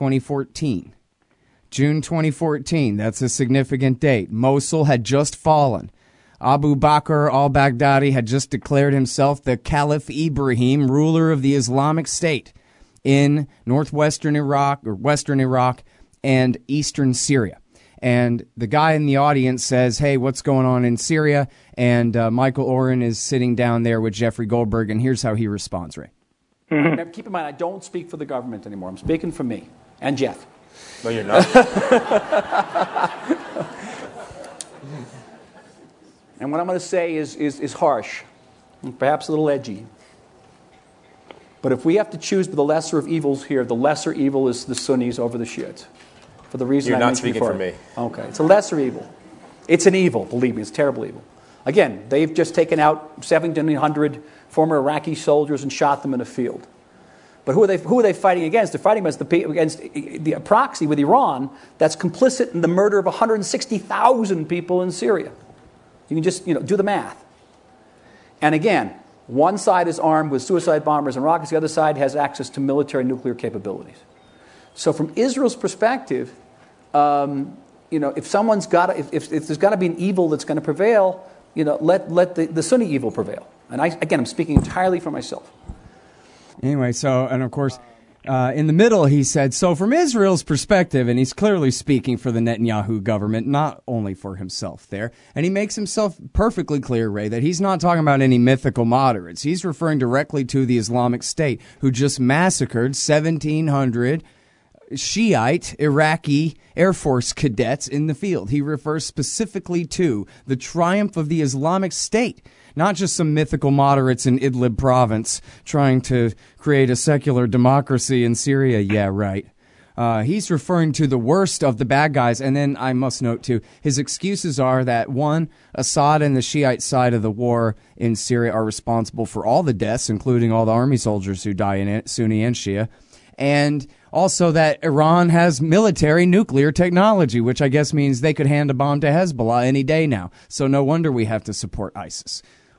2014. June 2014, that's a significant date. Mosul had just fallen. Abu Bakr al-Baghdadi had just declared himself the Caliph Ibrahim, ruler of the Islamic State in northwestern Iraq, or western Iraq, and eastern Syria. And the guy in the audience says, hey, what's going on in Syria? And Michael Oren is sitting down there with Jeffrey Goldberg, and here's how he responds, Ray. Now, keep in mind, I don't speak for the government anymore. I'm speaking for me and Jeff. No, you're not. And what I'm going to say is harsh, and perhaps a little edgy. But if we have to choose the lesser of evils here, the lesser evil is the Sunnis over the Shiites. For the reason You're I not mentioned speaking before. for me. Okay, it's a lesser evil. It's an evil, believe me, it's a terrible evil. Again, they've just taken out 1,700 former Iraqi soldiers and shot them in a field. But who are they fighting against? They're fighting against the proxy with Iran that's complicit in the murder of 160,000 people in Syria. You can just do the math. And again, one side is armed with suicide bombers and rockets. The other side has access to military nuclear capabilities. So from Israel's perspective, if someone's got if there's got to be an evil that's going to prevail, let the Sunni evil prevail. And I'm speaking entirely for myself. Anyway, and of course, in the middle, he said, so from Israel's perspective, and he's clearly speaking for the Netanyahu government, not only for himself there, and he makes himself perfectly clear, Ray, that he's not talking about any mythical moderates. He's referring directly to the Islamic State, who just massacred 1,700 Shiite Iraqi Air Force cadets in the field. He refers specifically to the triumph of the Islamic State, not just some mythical moderates in Idlib province trying to create a secular democracy in Syria. Yeah, right. He's referring to the worst of the bad guys. And then I must note, too, his excuses are that, one, Assad and the Shiite side of the war in Syria are responsible for all the deaths, including all the army soldiers who die in it, Sunni and Shia. And also that Iran has military nuclear technology, which I guess means they could hand a bomb to Hezbollah any day now. So no wonder we have to support ISIS.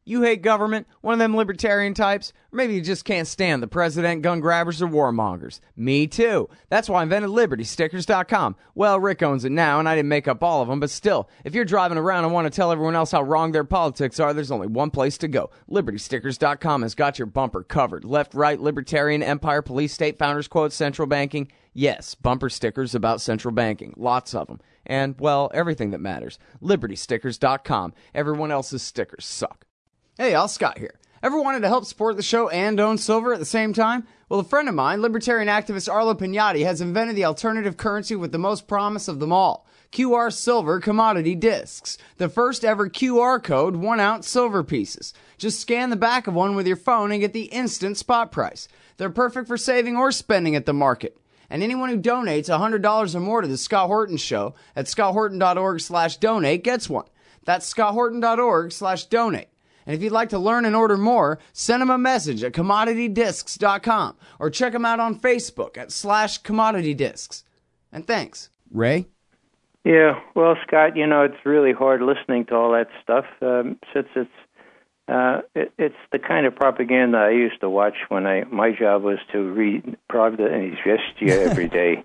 You hate government, one of them libertarian types, or maybe you just can't stand the president, gun grabbers, or warmongers. Me too. That's why I invented LibertyStickers.com. Well, Rick owns it now, and I didn't make up all of them, but still, if you're driving around and want to tell everyone else how wrong their politics are, there's only one place to go. LibertyStickers.com has got your bumper covered. Left, right, libertarian, empire, police, state, founders, quote, central banking. Yes, bumper stickers about central banking. Lots of them. And, well, everything that matters. LibertyStickers.com. Everyone else's stickers suck. Hey, Al Scott here. Ever wanted to help support the show and own silver at the same time? Well, a friend of mine, libertarian activist Arlo Pignati, has invented the alternative currency with the most promise of them all. QR Silver Commodity Discs. The first ever QR code 1-ounce silver pieces. Just scan the back of one with your phone and get the instant spot price. They're perfect for saving or spending at the market. And anyone who donates $100 or more to the Scott Horton Show at scotthorton.org/donate gets one. That's scotthorton.org/donate. And if you'd like to learn and order more, send them a message at commoditydiscs.com or check them out on Facebook at /commoditydiscs. And thanks. Ray? Yeah, well, Scott, it's really hard listening to all that stuff since it's the kind of propaganda I used to watch when my job was to read Pravda and Izvestia every day.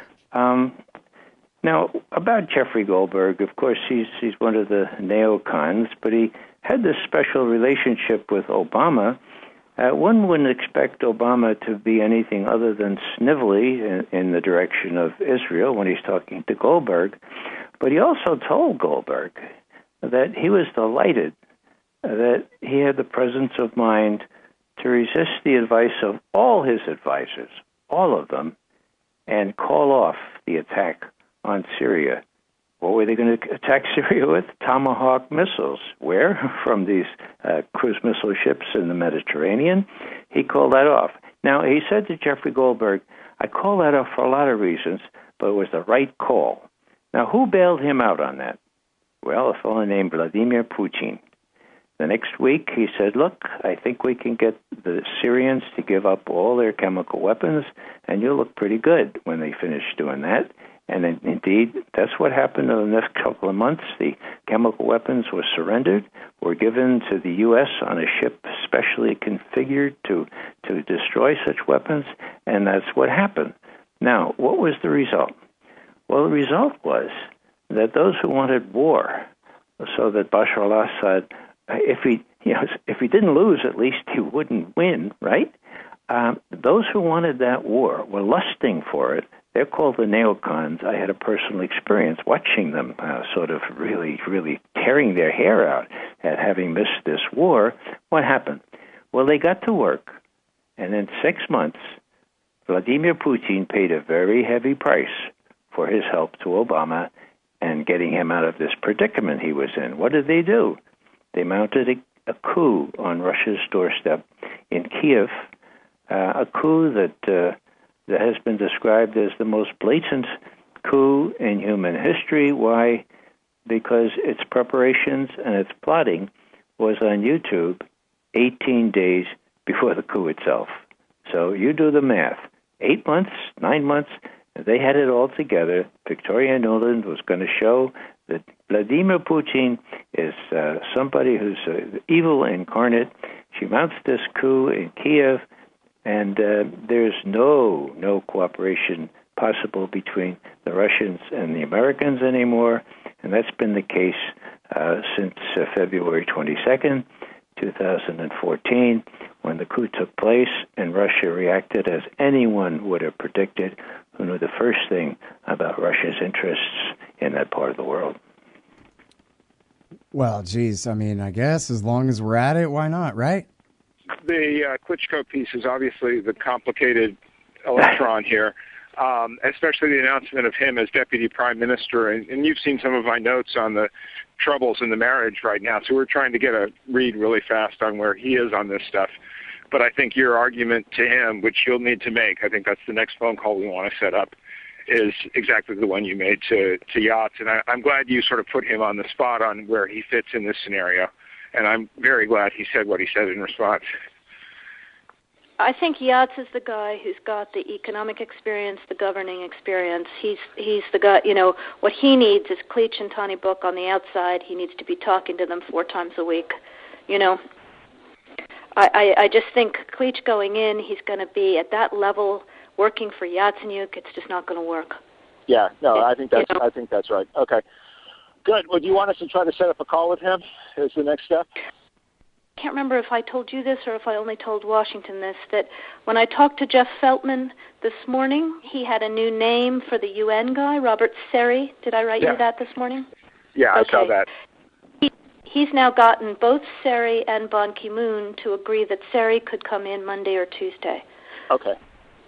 Now, about Jeffrey Goldberg, of course, he's one of the neocons, but he had this special relationship with Obama. One wouldn't expect Obama to be anything other than snivelly in the direction of Israel when he's talking to Goldberg. But he also told Goldberg that he was delighted that he had the presence of mind to resist the advice of all his advisors, all of them, and call off the attack on Syria. What were they going to attack Syria with? Tomahawk missiles. Where? From these cruise missile ships in the Mediterranean. He called that off. Now, he said to Jeffrey Goldberg, I call that off for a lot of reasons, but it was the right call. Now, who bailed him out on that? Well, a fellow named Vladimir Putin. The next week, he said, look, I think we can get the Syrians to give up all their chemical weapons, and you'll look pretty good when they finish doing that. And indeed, that's what happened in the next couple of months. The chemical weapons were surrendered, were given to the U.S. on a ship specially configured to destroy such weapons, and that's what happened. Now, what was the result? Well, the result was that those who wanted war, so that Bashar al-Assad, if he didn't lose, at least he wouldn't win, right? Those who wanted that war were lusting for it. They're called the neocons. I had a personal experience watching them sort of really, really tearing their hair out at having missed this war. What happened? Well, they got to work, and in 6 months, Vladimir Putin paid a very heavy price for his help to Obama and getting him out of this predicament he was in. What did they do? They mounted a coup on Russia's doorstep in Kiev, a coup that has been described as the most blatant coup in human history. Why? Because its preparations and its plotting was on YouTube 18 days before the coup itself. So you do the math. 8 months, 9 months, they had it all together. Victoria Nuland was going to show that Vladimir Putin is somebody who's evil incarnate. She mounts this coup in Kiev, and there's no cooperation possible between the Russians and the Americans anymore, and that's been the case since February 22nd, 2014, when the coup took place, and Russia reacted as anyone would have predicted who knew the first thing about Russia's interests in that part of the world. Well, geez, I mean, I guess as long as we're at it, why not, right? The Klitschko piece is obviously the complicated electron here, especially the announcement of him as deputy prime minister. And you've seen some of my notes on the troubles in the marriage right now, so we're trying to get a read really fast on where he is on this stuff. But I think your argument to him, which you'll need to make, I think that's the next phone call we want to set up, is exactly the one you made to Yats. And I'm glad you sort of put him on the spot on where he fits in this scenario. And I'm very glad he said what he said in response. I think Yats is the guy who's got the economic experience, the governing experience. He's the guy, what he needs is Klitsch and Tony Book on the outside. He needs to be talking to them 4 times a week you know, I just think Klitsch going in, he's going to be at that level working for Yatsenyuk. It's just not going to work. Yeah, no, I think that's right. Okay, good. Well, do you want us to try to set up a call with him as the next step? I can't remember if I told you this or if I only told Washington this, that when I talked to Jeff Feltman this morning, he had a new name for the UN guy, Robert Seri. Did I write you that this morning? Yeah, okay. I saw that. He's now gotten both Seri and Ban Ki-moon to agree that Seri could come in Monday or Tuesday. Okay.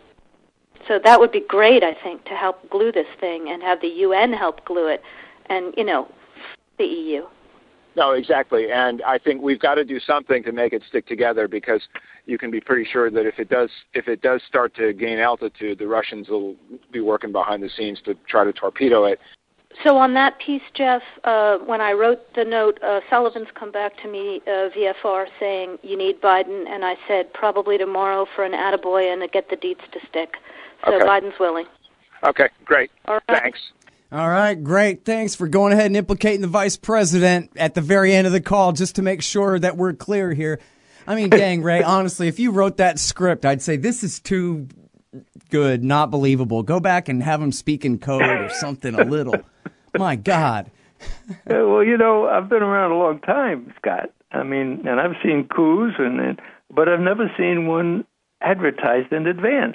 So that would be great, I think, to help glue this thing and have the UN help glue it and, you know, the EU. No, exactly. And I think we've got to do something to make it stick together, because you can be pretty sure that if it does start to gain altitude, the Russians will be working behind the scenes to try to torpedo it. So on that piece, Jeff, when I wrote the note, Sullivan's come back to me, VFR, saying you need Biden, and I said probably tomorrow for an attaboy and to get the deets to stick. So okay. Biden's willing. Okay, great. All right. Thanks. All right, great. Thanks for going ahead and implicating the vice president at the very end of the call, just to make sure that we're clear here. I mean, dang, Ray, honestly, if you wrote that script, I'd say this is too good, not believable. Go back and have him speak in code or something a little. My God. Well, you know, I've been around a long time, Scott. I mean, and I've seen coups, but I've never seen one advertised in advance.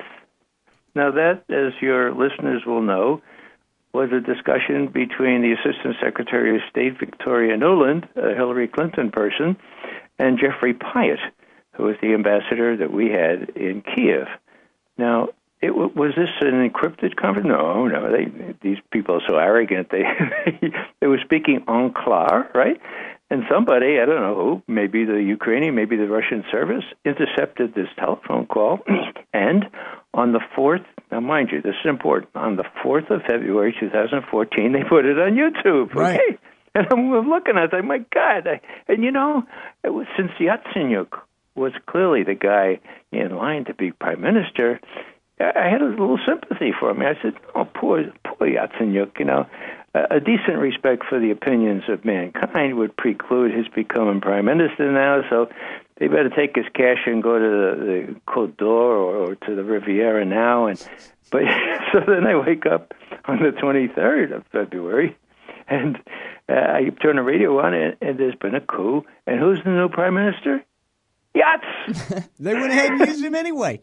Now that, as your listeners will know, was a discussion between the Assistant Secretary of State, Victoria Nuland, a Hillary Clinton person, and Jeffrey Pyatt, who was the ambassador that we had in Kiev. Now, was this an encrypted conversation? No. These people are so arrogant. They were speaking en clair, right? And somebody, I don't know who, maybe the Ukrainian, maybe the Russian service, intercepted this telephone call. And on the 4th, now mind you, this is important, on the 4th of February, 2014, they put it on YouTube. Right. Okay? And I'm looking at it, like, my God. And, you know, since Yatsenyuk was clearly the guy in line to be prime minister, I had a little sympathy for him. I said, oh, poor Yatsenyuk, you know. A decent respect for the opinions of mankind would preclude his becoming prime minister now, so they better take his cash and go to the Côte d'Or or to the Riviera now. But so then I wake up on the 23rd of February, and I turn the radio on, and there's been a coup. And who's the new prime minister? Yats! They went ahead and used him anyway.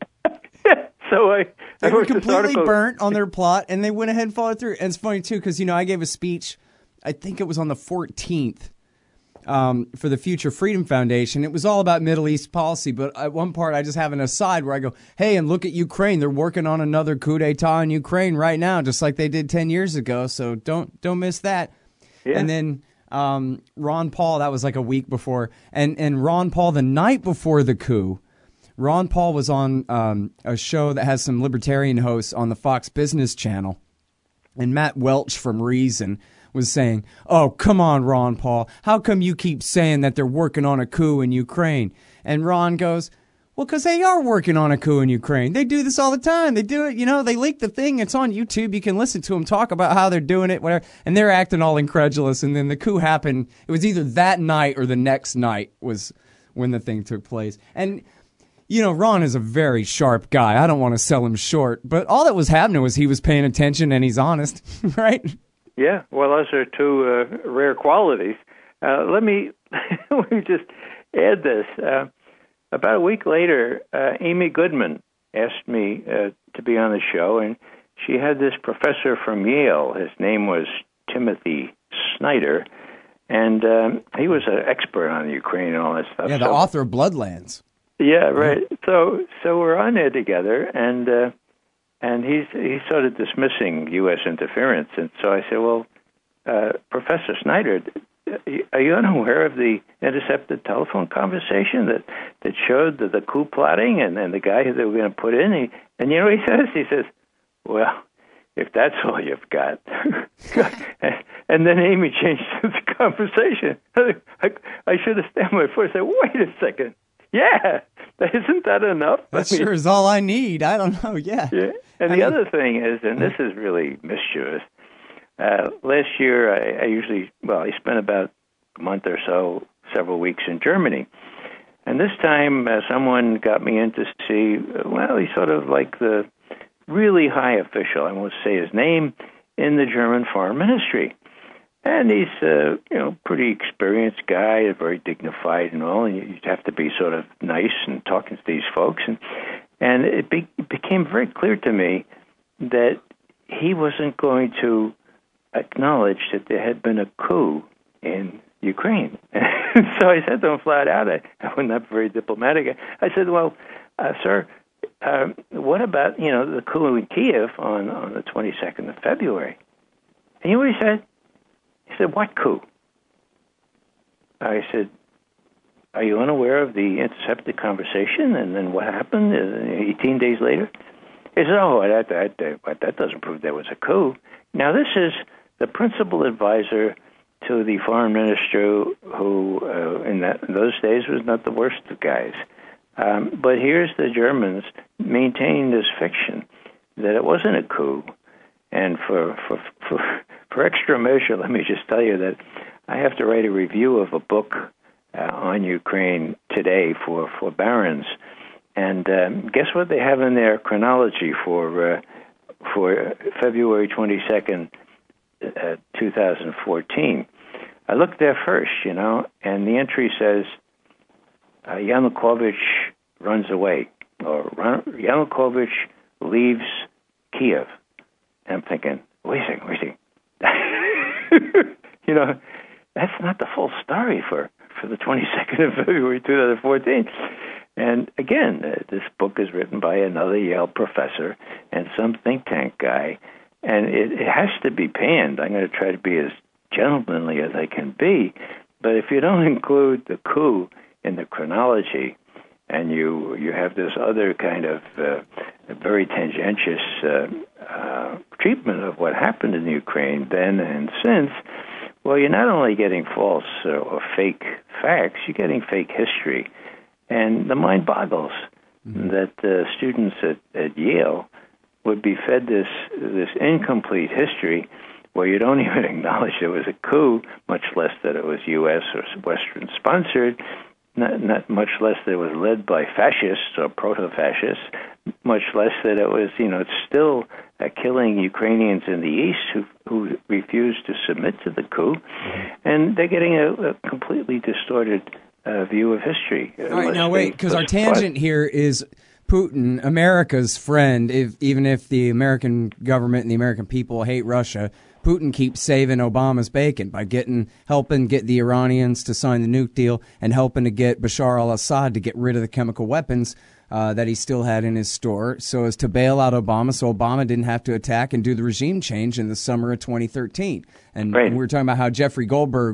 So they were completely burnt on their plot, and they went ahead and followed through. And it's funny, too, because, you know, I gave a speech, I think it was on the 14th, for the Future Freedom Foundation. It was all about Middle East policy, but at one part I just have an aside where I go, hey, and look at Ukraine. They're working on another coup d'etat in Ukraine right now, just like they did 10 years ago, so don't miss that. Yeah. And then Ron Paul, that was like a week before, and Ron Paul the night before the coup, Ron Paul was on a show that has some libertarian hosts on the Fox Business Channel, and Matt Welch from Reason was saying, oh, come on, Ron Paul, how come you keep saying that they're working on a coup in Ukraine? And Ron goes, well, because they are working on a coup in Ukraine. They do this all the time. They do it, you know, they leak the thing. It's on YouTube. You can listen to them talk about how they're doing it, whatever. And they're acting all incredulous. And then the coup happened. It was either that night or the next night was when the thing took place. And you know, Ron is a very sharp guy. I don't want to sell him short, but all that was happening was he was paying attention and he's honest, right? Yeah, well, those are two rare qualities. Let me just add this. About a week later, Amy Goodman asked me to be on the show, and she had this professor from Yale. His name was Timothy Snyder, and he was an expert on Ukraine and all that stuff. Yeah, the author of Bloodlands. Yeah, right. So we're on there together, and he's sort of dismissing U.S. interference. And so I said, well, Professor Snyder, are you unaware of the intercepted telephone conversation that showed the coup plotting and the guy that we're going to put in? And you know what he says? He says, well, if that's all you've got. And then Amy changed the conversation. I should have stamped my foot and said, wait a second. Yeah, isn't that enough? That sure is all I need. I don't know, yeah. And the other thing is, and this is really mischievous, last year I spent about a month or so several weeks in Germany. And this time, someone got me in to see, well, he's sort of like the really high official, I won't say his name, in the German Foreign Ministry. And he's pretty experienced guy, very dignified and all, and you'd have to be sort of nice and talking to these folks. And it became very clear to me that he wasn't going to acknowledge that there had been a coup in Ukraine. So I said to him flat out, I was not very diplomatic. I said, well, sir, what about, the coup in Kiev on the 22nd of February? And you know what he said? He said, what coup? I said, are you unaware of the intercepted conversation and then what happened 18 days later? He said, oh, that doesn't prove there was a coup. Now, this is the principal advisor to the foreign minister who, in those days, was not the worst of guys. But here's the Germans maintaining this fiction that it wasn't a coup. And for extra measure, let me just tell you that I have to write a review of a book on Ukraine today for Barron's. And guess what they have in their chronology for February 22nd, 2014. I looked there first, and the entry says, Yanukovych runs away, or Yanukovych leaves Kiev. And I'm thinking, wait a second. That's not the full story for the 22nd of February 2014. And again, this book is written by another Yale professor and some think tank guy, and it has to be panned. I'm going to try to be as gentlemanly as I can be, but if you don't include the coup in the chronology, and you have this other kind of very tangentious treatment of what happened in Ukraine then and since, well, you're not only getting false or fake facts, you're getting fake history. And the mind boggles that students at Yale would be fed this incomplete history where you don't even acknowledge there was a coup, much less that it was U.S. or Western sponsored, not much less that it was led by fascists or proto-fascists, much less that it was, it's still killing Ukrainians in the east who refused to submit to the coup, and they're getting a completely distorted view of history. All right, now wait, because our tangent here is Putin, America's friend. Even if the American government and the American people hate Russia, Putin keeps saving Obama's bacon by helping get the Iranians to sign the nuke deal and helping to get Bashar al-Assad to get rid of the chemical weapons that he still had in his store, so as to bail out Obama, so Obama didn't have to attack and do the regime change in the summer of 2013. And we were talking about how Jeffrey Goldberg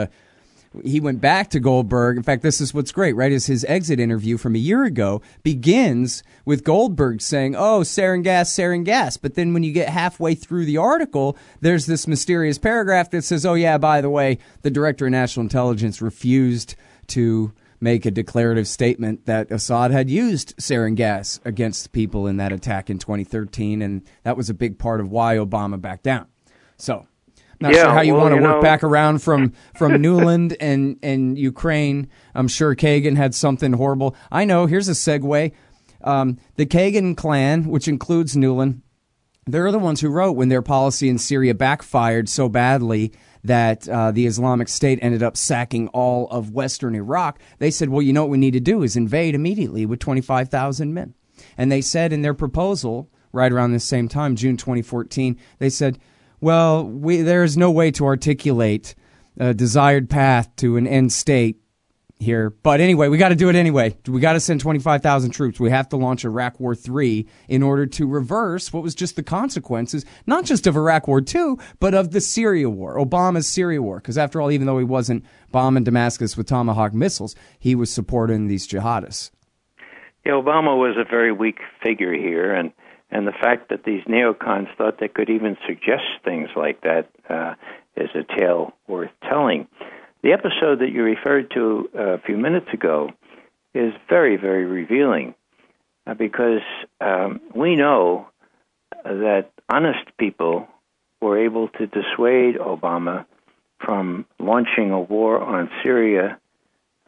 he went back to Goldberg. In fact, this is what's great, right? Is his exit interview from a year ago begins with Goldberg saying, oh, sarin gas. But then when you get halfway through the article, there's this mysterious paragraph that says, oh, yeah, by the way, the Director of National Intelligence refused to make a declarative statement that Assad had used sarin gas against people in that attack in 2013. And that was a big part of why Obama backed down. So not sure how you want to work back around from Nuland and Ukraine. I'm sure Kagan had something horrible. I know. Here's a segue. The Kagan clan, which includes Nuland, they're the ones who wrote when their policy in Syria backfired so badly that the Islamic State ended up sacking all of western Iraq. They said, well, what we need to do is invade immediately with 25,000 men. And they said in their proposal, right around the same time, June 2014, they said, well, there is no way to articulate a desired path to an end state here. But anyway, we got to do it anyway. We got to send 25,000 troops. We have to launch Iraq War III in order to reverse what was just the consequences, not just of Iraq War II, but of the Syria war, Obama's Syria war. Because after all, even though he wasn't bombing Damascus with Tomahawk missiles, he was supporting these jihadists. Yeah, Obama was a very weak figure here, and the fact that these neocons thought they could even suggest things like that is a tale worth telling. The episode that you referred to a few minutes ago is very, very revealing because we know that honest people were able to dissuade Obama from launching a war on Syria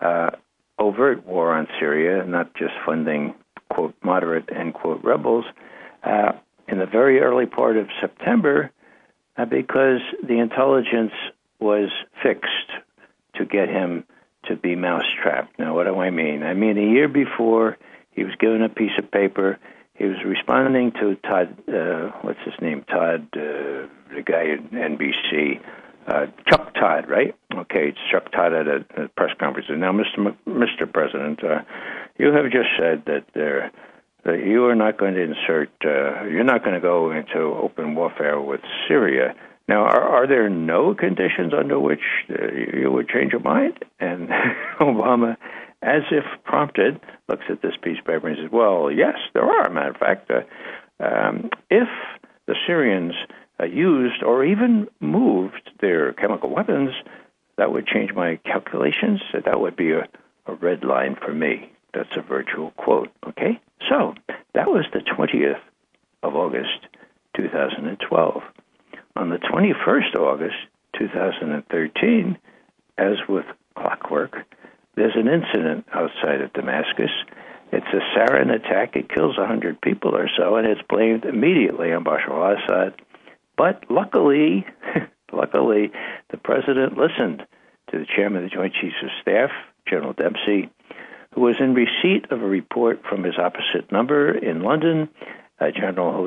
overt war on Syria, not just funding, quote, moderate, end quote, rebels, in the very early part of September, because the intelligence was fixed to get him to be mousetrapped. Now, what do I mean? I mean, a year before, he was given a piece of paper. He was responding to Todd, what's his name? Todd, the guy at NBC, Chuck Todd, right? Okay, it's Chuck Todd at a press conference. Now, Mr. President, you have just said that you are not going to you're not going to go into open warfare with Syria. Now, are there no conditions under which you would change your mind? And Obama, as if prompted, looks at this piece of paper and says, well, yes, there are. Matter of fact, if the Syrians used or even moved their chemical weapons, that would change my calculations. That would be a red line for me. That's a virtual quote, okay? So that was the 20th of August, 2012. On the 21st of August, 2013, as with clockwork, there's an incident outside of Damascus. It's a sarin attack. It kills 100 people or so, and it's blamed immediately on Bashar al-Assad. But luckily, the president listened to the chairman of the Joint Chiefs of Staff, General Dempsey, who was in receipt of a report from his opposite number in London, General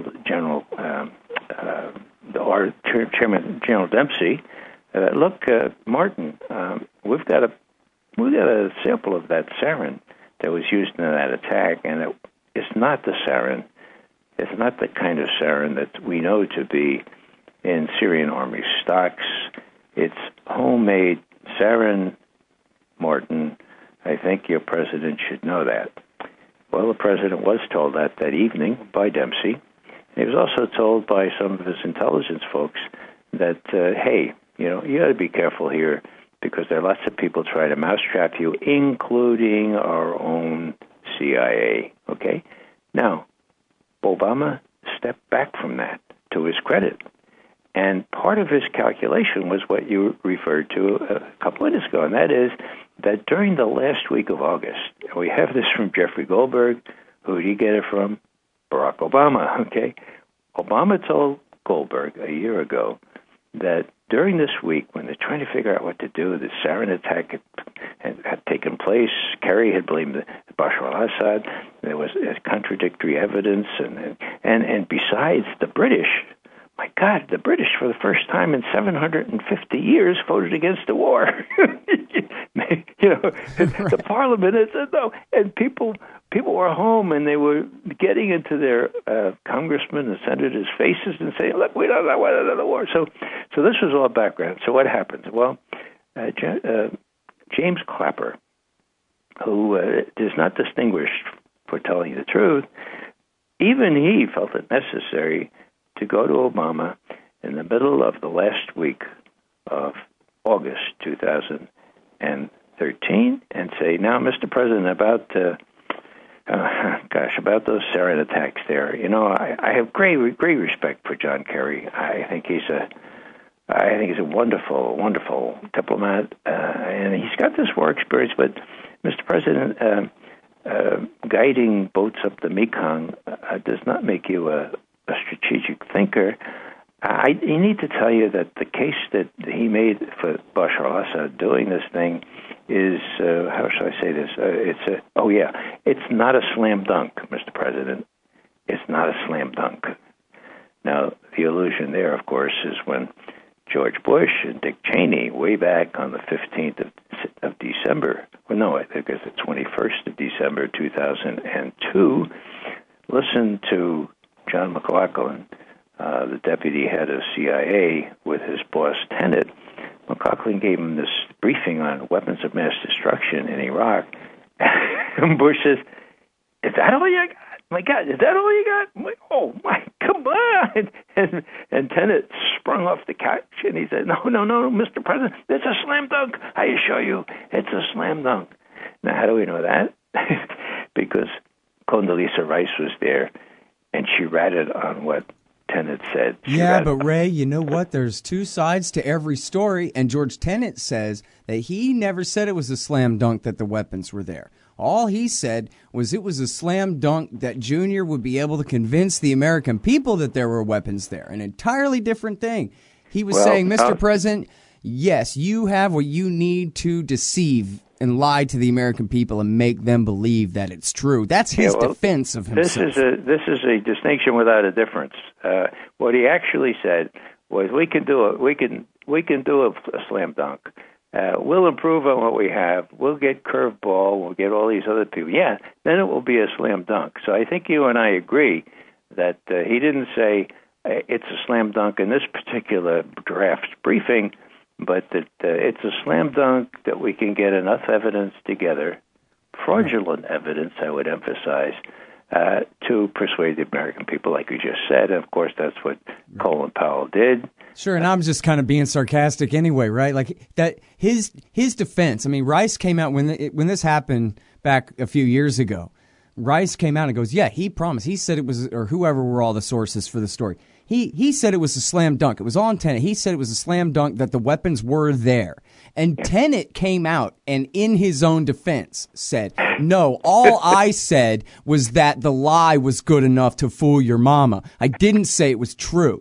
Chairman General Dempsey. Look, Martin, we've got a sample of that sarin that was used in that attack, and it's not the sarin. It's not the kind of sarin that we know to be in Syrian army stocks. It's homemade sarin, Martin. I think your president should know that. Well, the president was told that evening by Dempsey. He was also told by some of his intelligence folks that, hey, you got to be careful here because there are lots of people trying to mousetrap you, including our own CIA. Okay? Now, Obama stepped back from that, to his credit. And part of his calculation was what you referred to a couple minutes ago, and that is that during the last week of August, and we have this from Jeffrey Goldberg. Who did he get it from? Barack Obama, okay? Obama told Goldberg a year ago that during this week, when they're trying to figure out what to do, the sarin attack had taken place. Kerry had blamed Bashar al-Assad. There was contradictory evidence, and besides, the British. My God, the British, for the first time in 750 years, voted against the war. The Parliament had said no, and people were home, and they were getting into their congressmen and senators' faces and saying, "Look, we don't want another war." So this was all background. So what happened? Well, James Clapper, who is not distinguished for telling the truth, even he felt it necessary to go to Obama in the middle of the last week of August 2013 and say, now, Mr. President, about those sarin attacks there, I have great respect for John Kerry. I think he's a wonderful, wonderful diplomat, and he's got this war experience. But, Mr. President, guiding boats up the Mekong does not make you a strategic thinker. I need to tell you that the case that he made for Bashar al-Assad doing this thing is, how should I say this? It's not a slam dunk, Mr. President. It's not a slam dunk. Now, the allusion there, of course, is when George Bush and Dick Cheney, way back on the 15th of December, well, no, I think it's the 21st of December 2002, listened to John McLaughlin, the deputy head of CIA, with his boss Tenet. McLaughlin gave him this briefing on weapons of mass destruction in Iraq. And Bush says, "Is that all you got? My God, is that all you got?" I'm like, "Oh, my, come on." And Tenet sprung off the couch, and he said, No, Mr. President, it's a slam dunk. I assure you, it's a slam dunk. Now, how do we know that? Because Condoleezza Rice was there, and she ratted on what Tenet said. Yeah, but Ray, you know what? There's two sides to every story, and George Tenet says that he never said it was a slam dunk that the weapons were there. All he said was it was a slam dunk that Junior would be able to convince the American people that there were weapons there. An entirely different thing. He was saying, Mr. President, yes, you have what you need to deceive and lie to the American people and make them believe that it's true. That's his defense of himself. This is a distinction without a difference. What he actually said was, we can do a slam dunk. We'll improve on what we have. We'll get curveball. We'll get all these other people. Yeah, then it will be a slam dunk. So I think you and I agree that he didn't say it's a slam dunk in this particular draft briefing, but that it's a slam dunk that we can get enough evidence together, fraudulent evidence, I would emphasize, to persuade the American people, like you just said. And, of course, that's what Colin Powell did. Sure, and I'm just kind of being sarcastic anyway, right? Like that his defense. I mean, Rice came out when this happened back a few years ago. Rice came out and goes, yeah, he promised. He said it was, or whoever were all the sources for the story. He said it was a slam dunk. It was on Tenet. He said it was a slam dunk that the weapons were there. And Tenet came out and in his own defense said, no, all I said was that the lie was good enough to fool your mama. I didn't say it was true.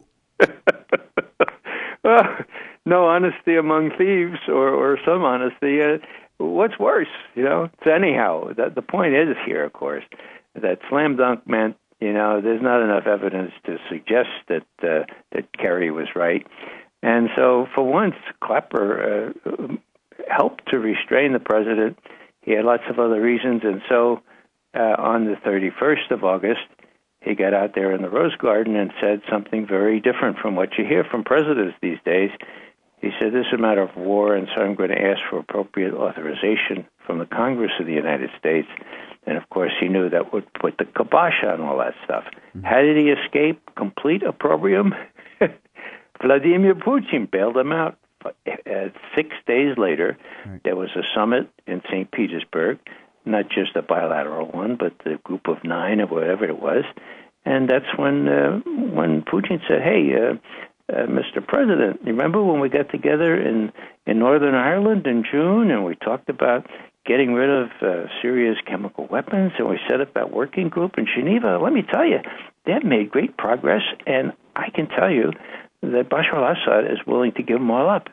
Well, no honesty among thieves, or some honesty. What's worse, So anyhow, the point is here, of course, that slam dunk meant, there's not enough evidence to suggest that Kerry was right. And so for once, Clapper helped to restrain the president. He had lots of other reasons. And so on the 31st of August, he got out there in the Rose Garden and said something very different from what you hear from presidents these days. He said, this is a matter of war, and so I'm going to ask for appropriate authorization from the Congress of the United States. And, of course, he knew that would put the kibosh on all that stuff. Mm-hmm. How did he escape complete opprobrium? Vladimir Putin bailed him out. 6 days later, There was a summit in St. Petersburg, not just a bilateral one, but the group of 9 or whatever it was. And that's when Putin said, hey, Mr. President, remember when we got together in Northern Ireland in June and we talked about getting rid of Syria's chemical weapons, and we set up that working group in Geneva? Let me tell you, they've made great progress, and I can tell you that Bashar al-Assad is willing to give them all up.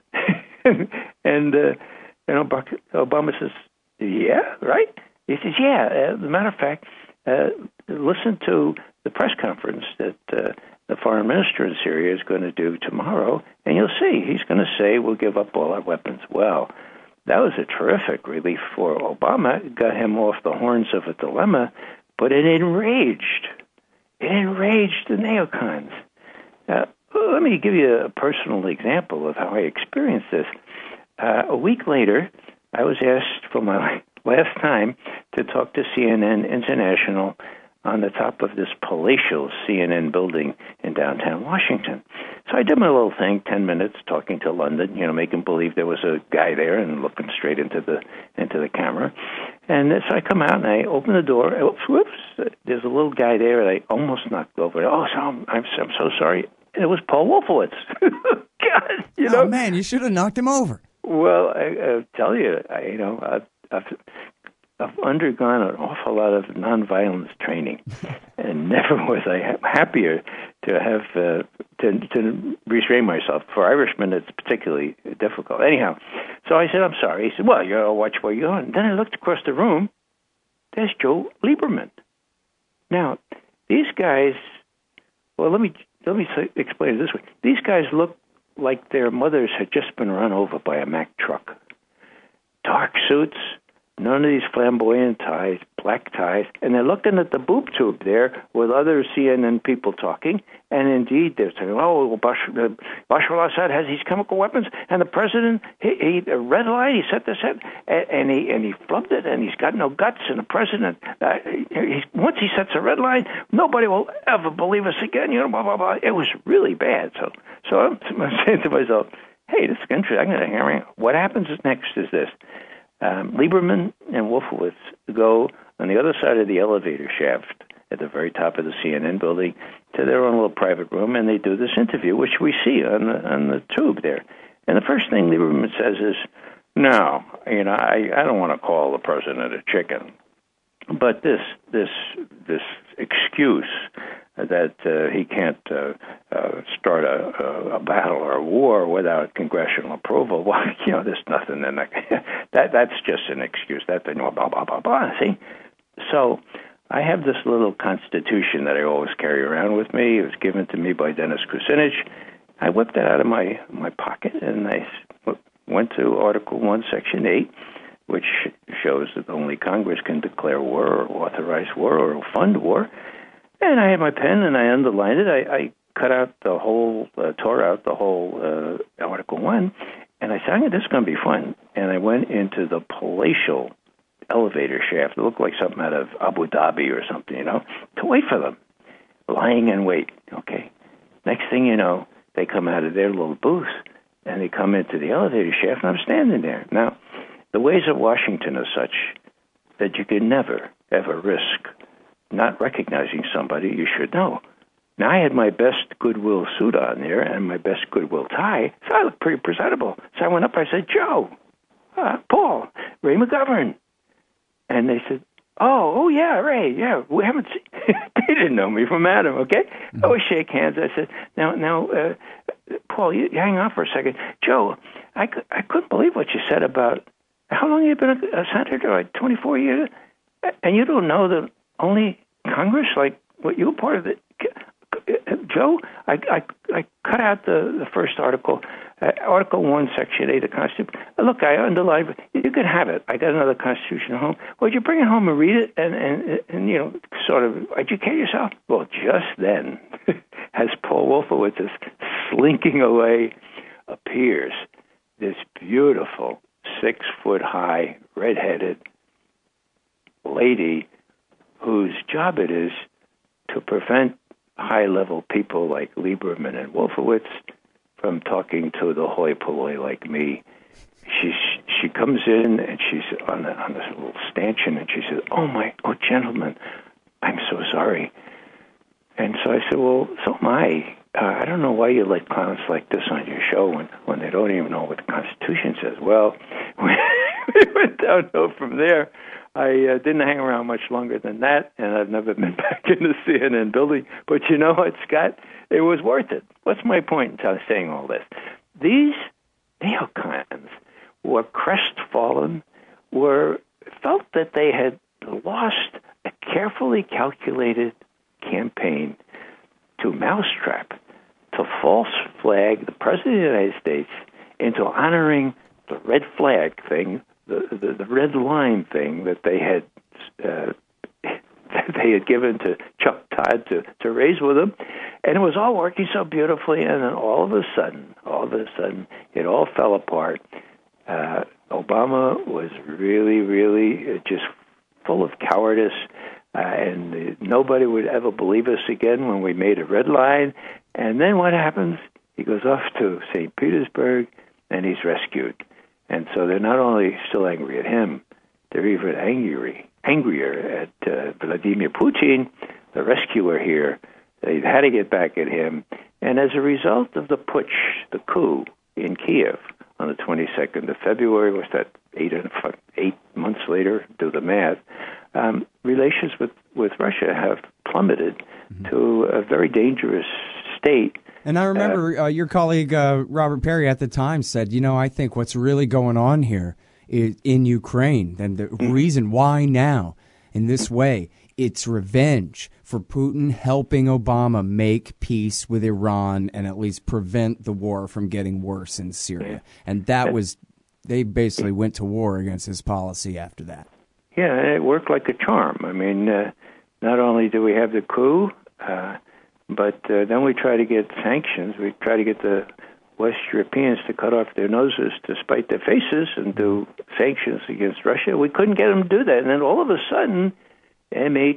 And Obama says, yeah, right? He says, yeah, as a matter of fact, listen to the press conference that the foreign minister in Syria is going to do tomorrow, and you'll see. He's going to say we'll give up all our weapons. Well, that was a terrific relief for Obama. It got him off the horns of a dilemma, but it enraged the neocons. Let me give you a personal example of how I experienced this. A week later, I was asked for my last time to talk to CNN International on the top of this palatial CNN building in downtown Washington. So I did my little thing, 10 minutes, talking to London, making believe there was a guy there and looking straight into the camera. And so I come out and I open the door. Whoops! There's a little guy there that I almost knocked over. Oh, I'm so sorry. And it was Paul Wolfowitz. God, Oh man, you should have knocked him over. Well, I tell you, I've undergone an awful lot of nonviolence training, and never was I happier to have to restrain myself. For Irishmen, it's particularly difficult. Anyhow, so I said, I'm sorry. He said, well, you gotta watch where you're going. Then I looked across the room. There's Joe Lieberman. Now, these guys. Well, let me explain it this way. These guys look like their mothers had just been run over by a Mack truck. Dark suits. None of these flamboyant ties, black ties, and they're looking at the boob tube there with other CNN people talking, and indeed they're saying, oh, well, Bashar al-Assad has these chemical weapons, and the president, he red light, he set this up, and he flubbed it, and he's got no guts, and the president, once he sets a red line, nobody will ever believe us again, blah, blah, blah. It was really bad. So I'm saying to myself, hey, this is interesting. I'm going to hear what happens next is this. Lieberman and Wolfowitz go on the other side of the elevator shaft at the very top of the CNN building to their own little private room, and they do this interview, which we see on the tube there. And the first thing Lieberman says is, "No, I don't want to call the president a chicken, but this excuse that he can't start a battle or a war without congressional approval. Well, there's nothing in that. That's just an excuse. That blah blah blah blah. See, so I have this little constitution that I always carry around with me. It was given to me by Dennis Kucinich. I whipped it out of my pocket and I went to Article 1, Section 8, which shows that only Congress can declare war or authorize war or fund war. And I had my pen and I underlined it. I cut out the whole, tore out the whole Article 1, and I said, this is going to be fun. And I went into the palatial elevator shaft. It looked like something out of Abu Dhabi or something, to wait for them, lying in wait, okay? Next thing you know, they come out of their little booth, and they come into the elevator shaft, and I'm standing there. Now, the ways of Washington are such that you can never, ever risk not recognizing somebody you should know. Now, I had my best Goodwill suit on there and my best Goodwill tie, so I looked pretty presentable. So I went up, I said, Joe, Paul, Ray McGovern. And they said, oh, yeah, Ray, yeah, we haven't seen. They didn't know me from Adam, okay? Mm-hmm. I shake hands. I said, now, Paul, you hang on for a second. Joe, I couldn't believe what you said about how long you've been a senator, like 24 years, and you don't know that only Congress, like what you were part of it. Joe, I cut out the first article, Article 1, Section 8 of the Constitution. Look, I underlined, you can have it. I got another Constitution at home. Well, you bring it home and read it and sort of educate yourself? Well, just then, as Paul Wolfowitz is slinking away, appears this beautiful 6-foot-high, red-headed lady whose job it is to prevent high-level people like Lieberman and Wolfowitz from talking to the hoi polloi like me. She comes in and she's on this little stanchion and she says, "Oh gentlemen, I'm so sorry." And so I said, "Well, so am I. I don't know why you let clowns like this on your show when they don't even know what the Constitution says." Well, we went downhill from there. I didn't hang around much longer than that, and I've never been back in the CNN building. But you know what, Scott? It was worth it. What's my point in saying all this? These neocons were crestfallen, felt that they had lost a carefully calculated campaign to mousetrap, to false flag the President of the United States into honoring the red flag thing, the red line thing that they had given to Chuck Todd to raise with them, and it was all working so beautifully. And then all of a sudden, it all fell apart. Obama was really, really just full of cowardice, and nobody would ever believe us again when we made a red line. And then what happens? He goes off to St. Petersburg, and he's rescued. And so they're not only still angry at him, they're even angrier at Vladimir Putin, the rescuer here. They had to get back at him. And as a result of the putsch, the coup in Kiev on the 22nd of February, was that 8 months later, do the math, relations with Russia have plummeted to a very dangerous state. And I remember your colleague Robert Perry at the time said, I think what's really going on here is in Ukraine, and the reason why now, in this way, it's revenge for Putin helping Obama make peace with Iran and at least prevent the war from getting worse in Syria. And that was, they basically went to war against his policy after that. Yeah, it worked like a charm. I mean, not only do we have the coup, but then we try to get sanctions. We try to get the West Europeans to cut off their noses to spite their faces and do sanctions against Russia. We couldn't get them to do that. And then all of a sudden, MH16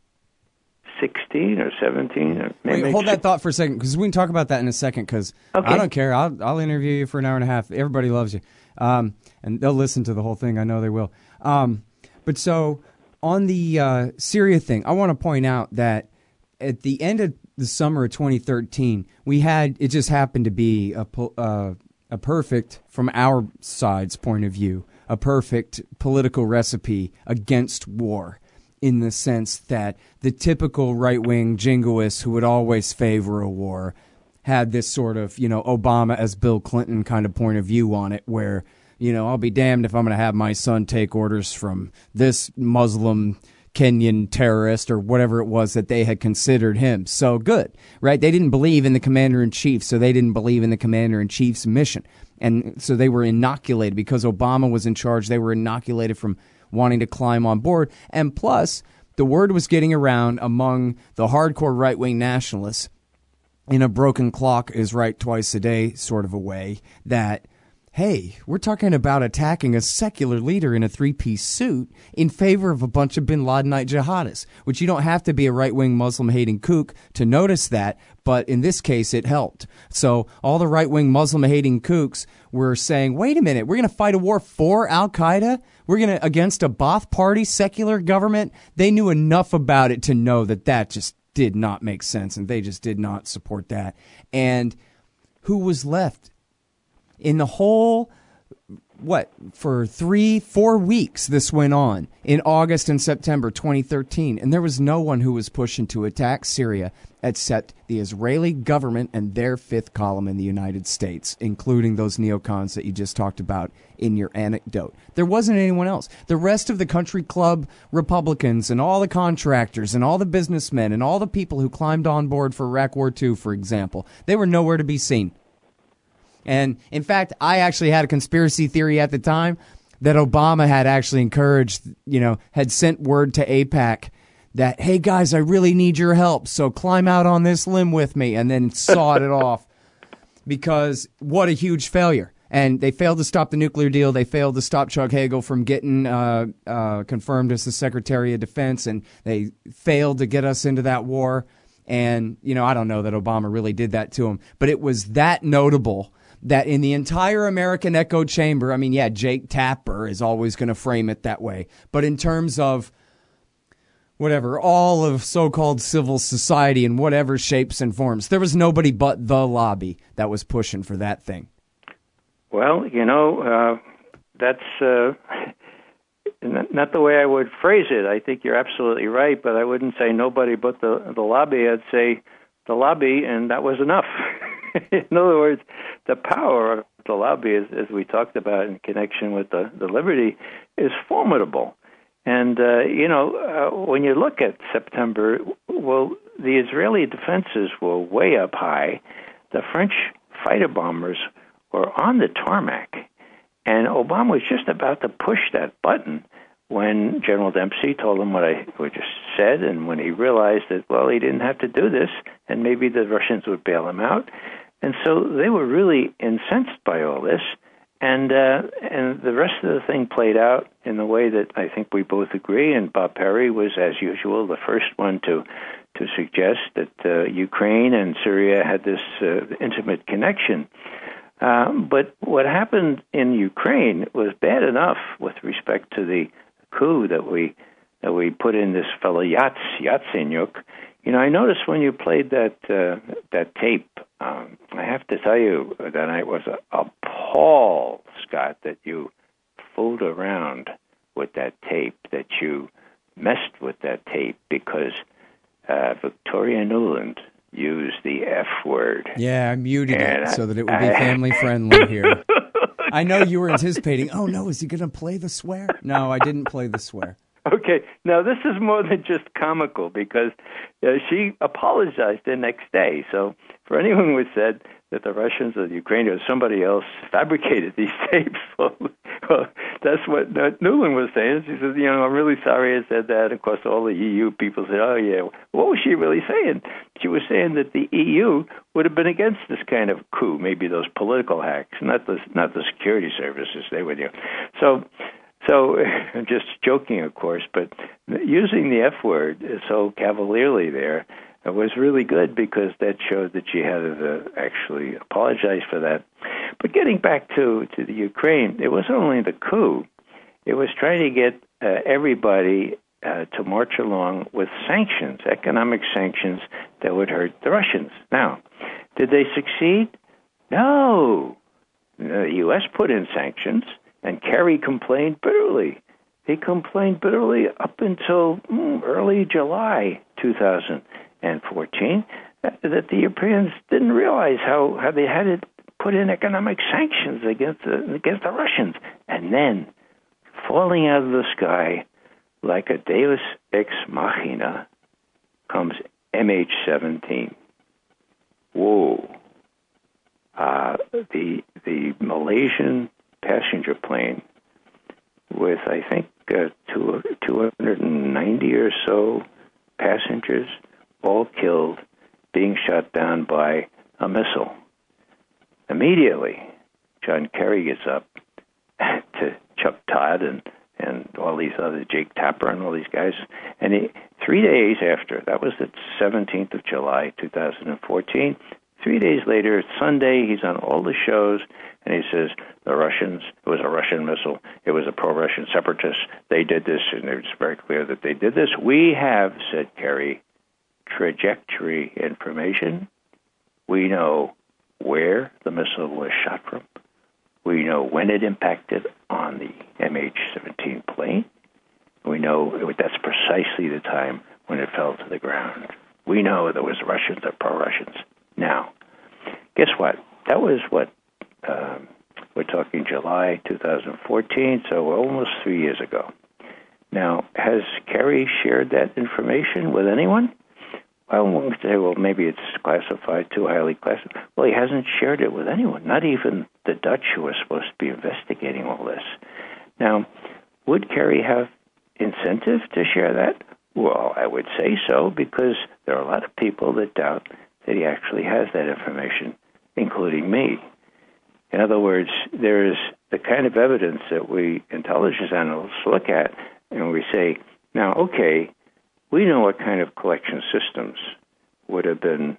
or 17 or Wait, hold that thought for a second, because we can talk about that in a second, because I don't care. I'll interview you for an hour and a half. Everybody loves you. And they'll listen to the whole thing. I know they will. But so on the Syria thing, I want to point out that at the end of the summer of 2013, it just happened to be a perfect, from our side's point of view, a perfect political recipe against war, in the sense that the typical right-wing jingoists who would always favor a war had this sort of, Obama as Bill Clinton kind of point of view on it, where, I'll be damned if I'm going to have my son take orders from this Muslim Kenyan terrorist or whatever it was that they had considered him. So good, right? They didn't believe in the commander-in-chief, so they didn't believe in the commander-in-chief's mission. And so they were inoculated. Because Obama was in charge, they were inoculated from wanting to climb on board. And plus, the word was getting around among the hardcore right-wing nationalists, in a broken clock is right twice a day sort of a way, that, hey, we're talking about attacking a secular leader in a three-piece suit in favor of a bunch of bin Ladenite jihadists, which you don't have to be a right-wing Muslim-hating kook to notice that, but in this case it helped. So all the right-wing Muslim-hating kooks were saying, wait a minute, we're going to fight a war for Al-Qaeda? We're going to against a Ba'ath Party secular government? They knew enough about it to know that just did not make sense, and they just did not support that. And who was left? In the whole, for 3-4 weeks this went on, in August and September 2013, and there was no one who was pushing to attack Syria except the Israeli government and their fifth column in the United States, including those neocons that you just talked about in your anecdote. There wasn't anyone else. The rest of the country club Republicans and all the contractors and all the businessmen and all the people who climbed on board for Iraq War II, for example, they were nowhere to be seen. And, in fact, I actually had a conspiracy theory at the time that Obama had actually encouraged, had sent word to AIPAC that, hey, guys, I really need your help, so climb out on this limb with me, and then sawed it off. Because what a huge failure. And they failed to stop the nuclear deal. They failed to stop Chuck Hagel from getting confirmed as the Secretary of Defense, and they failed to get us into that war. And, I don't know that Obama really did that to him, but it was that notable that in the entire American echo chamber, Jake Tapper is always going to frame it that way. But in terms of whatever, all of so-called civil society in whatever shapes and forms, there was nobody but the lobby that was pushing for that thing. Well, that's not the way I would phrase it. I think you're absolutely right, but I wouldn't say nobody but the lobby. I'd say the lobby, and that was enough. In other words, the power of the lobby, as we talked about in connection with the Liberty, is formidable. And, when you look at September, the Israeli defenses were way up high. The French fighter bombers were on the tarmac. And Obama was just about to push that button when General Dempsey told him what I just said, and when he realized that, he didn't have to do this, and maybe the Russians would bail him out. And so they were really incensed by all this, and the rest of the thing played out in the way that I think we both agree, and Bob Perry was, as usual, the first one to suggest that Ukraine and Syria had this intimate connection. But what happened in Ukraine was bad enough with respect to the coup that we put in this fellow Yatsenyuk. I noticed when you played that tape, I have to tell you that I was appalled, Scott, that you fooled around with that tape, that you messed with that tape, because Victoria Nuland used the F word. Yeah, I muted it so that it would be family-friendly here. I know you were anticipating, oh, no, is he going to play the swear? No, I didn't play the swear. Okay, now this is more than just comical, because she apologized the next day. So for anyone who said that the Russians or the Ukrainians or somebody else fabricated these tapes, well, that's what Nuland was saying. She said, I'm really sorry I said that. Of course, all the EU people said, oh, yeah. What was she really saying? She was saying that the EU would have been against this kind of coup, maybe those political hacks, not the security services. They would, So I'm just joking, of course, but using the F word so cavalierly there was really good, because that showed that she had to actually apologize for that. But getting back to the Ukraine, it wasn't only the coup. It was trying to get everybody to march along with sanctions, economic sanctions that would hurt the Russians. Now, did they succeed? No. The U.S. put in sanctions, and Kerry complained bitterly. He complained bitterly up until early July 2014 that the Europeans didn't realize how they had to put in economic sanctions against the Russians. And then, falling out of the sky like a deus ex machina, comes MH17. Whoa. The Malaysian passenger plane with, I think, 290 or so passengers, all killed, being shot down by a missile. Immediately, John Kerry gets up to Chuck Todd and all these other, Jake Tapper and all these guys, and 3 days after, that was the 17th of July, 2014, 3 days later, Sunday, he's on all the shows, and he says, the Russians, it was a Russian missile, it was a pro-Russian separatist, they did this, and it's very clear that they did this. We have, said Kerry, trajectory information. We know where the missile was shot from. We know when it impacted on the MH17 plane. We know that's precisely the time when it fell to the ground. We know there was Russians or pro-Russians. Now, guess what? That was we're talking July 2014, so almost 3 years ago. Now, has Kerry shared that information with anyone? Well, one could say, well, maybe it's classified, too highly classified. Well, he hasn't shared it with anyone, not even the Dutch who are supposed to be investigating all this. Now, would Kerry have incentive to share that? Well, I would say so, because there are a lot of people that doubt that he actually has that information, including me. In other words, there is the kind of evidence that we intelligence analysts look at, and we say, now, okay, we know what kind of collection systems would have been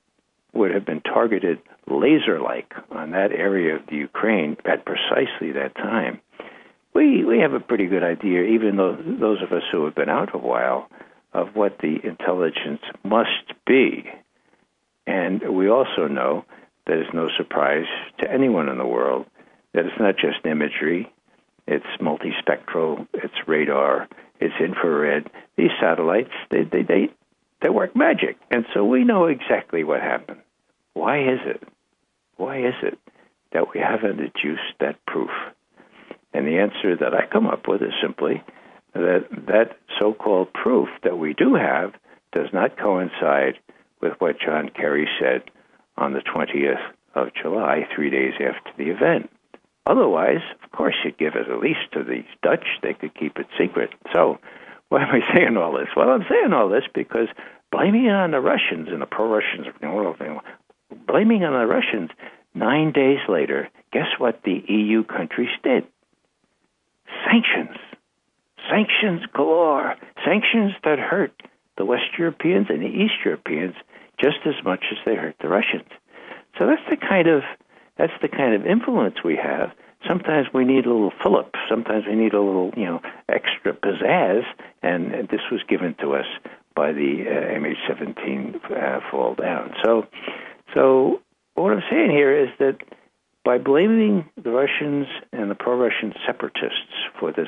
targeted laser-like on that area of the Ukraine at precisely that time. We have a pretty good idea, even though those of us who have been out a while, of what the intelligence must be. And we also know that it's no surprise to anyone in the world that it's not just imagery, it's multispectral, it's radar, it's infrared. These satellites, they work magic. And so we know exactly what happened. Why is it? Why is it that we haven't adduced that proof? And the answer that I come up with is simply that so-called proof that we do have does not coincide with what John Kerry said on the 20th of July, 3 days after the event. Otherwise, of course, you'd give it at least to the Dutch. They could keep it secret. So why am I saying all this? Well, I'm saying all this because blaming it on the Russians and the pro-Russians, blaming it on the Russians, 9 days later, guess what the EU countries did? Sanctions. Sanctions galore. Sanctions that hurt the West Europeans and the East Europeans just as much as they hurt the Russians. So that's the kind of influence we have. Sometimes we need a little fillip. Sometimes we need a little, extra pizzazz, and this was given to us by the MH17 fall down. So what I'm saying here is that by blaming the Russians and the pro-Russian separatists for this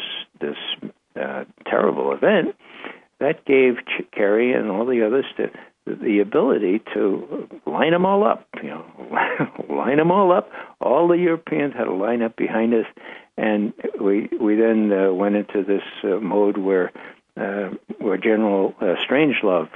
terrible event, that gave Kerry and all the others the ability to line them all up, line them all up. All the Europeans had to line up behind us, and we then went into this mode where General Strangelove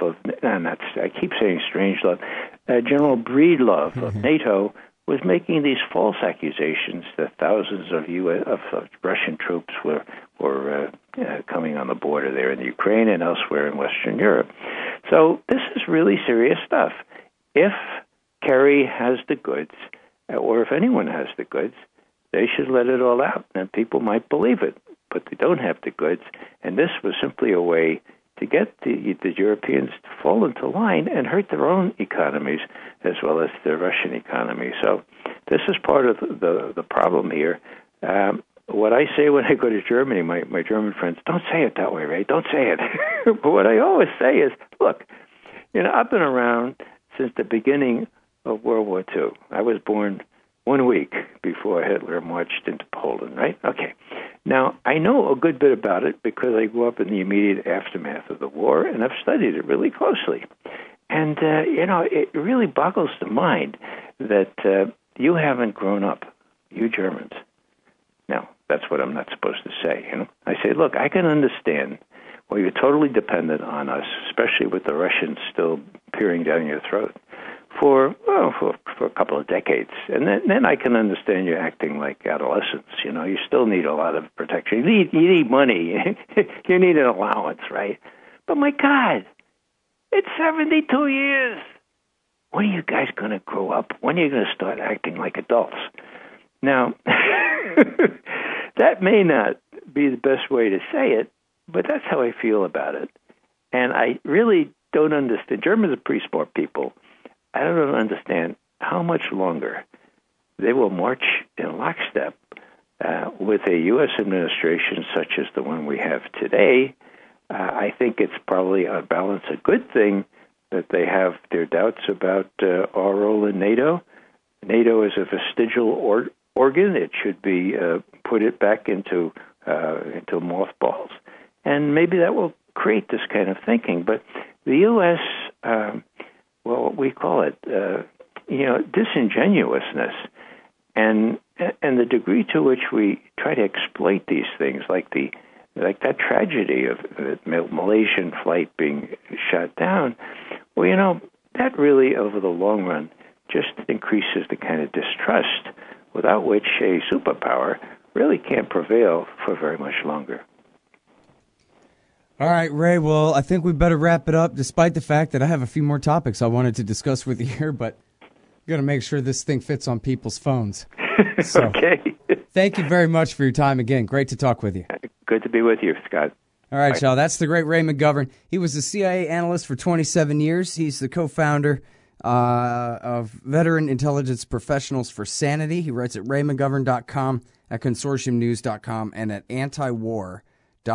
General Breedlove of NATO was making these false accusations that thousands of Russian troops were coming on the border there in the Ukraine and elsewhere in Western Europe. So this is really serious stuff. If Kerry has the goods, or if anyone has the goods, they should let it all out, and people might believe it, but they don't have the goods. And this was simply a way to get the Europeans to fall into line and hurt their own economies as well as the Russian economy. So this is part of the problem here. what I say when I go to Germany, my German friends, don't say it that way, Ray. Don't say it. But what I always say is, look, I've been around since the beginning of World War II. I was born 1 week before Hitler marched into Poland, right? Okay. Now, I know a good bit about it because I grew up in the immediate aftermath of the war, and I've studied it really closely. And, it really boggles the mind that you haven't grown up, you Germans. Now, that's what I'm not supposed to say. I say, look, I can understand why you're totally dependent on us, especially with the Russians still peering down your throat, for a couple of decades. And then I can understand you acting like adolescents. You still need a lot of protection. You need money. You need an allowance, right? But my God, it's 72 years. When are you guys going to grow up? When are you going to start acting like adults? Now, that may not be the best way to say it, but that's how I feel about it. And I really don't understand. Germans are pretty smart people. I don't understand how much longer they will march in lockstep with a U.S. administration such as the one we have today. I think it's probably, on balance, a good thing that they have their doubts about our role in NATO. NATO is a vestigial organ. It should be put it back into mothballs. And maybe that will create this kind of thinking. But the U.S., we call it, disingenuousness, and the degree to which we try to exploit these things, like that tragedy of the Malaysian flight being shot down. Well, that really, over the long run, just increases the kind of distrust without which a superpower really can't prevail for very much longer. All right, Ray, well, I think we better wrap it up, despite the fact that I have a few more topics I wanted to discuss with you here, but I've got to make sure this thing fits on people's phones. So, okay. Thank you very much for your time again. Great to talk with you. Good to be with you, Scott. All right, y'all, that's the great Ray McGovern. He was a CIA analyst for 27 years. He's the co-founder of Veteran Intelligence Professionals for Sanity. He writes at raymcgovern.com, at consortiumnews.com, and at antiwar.com.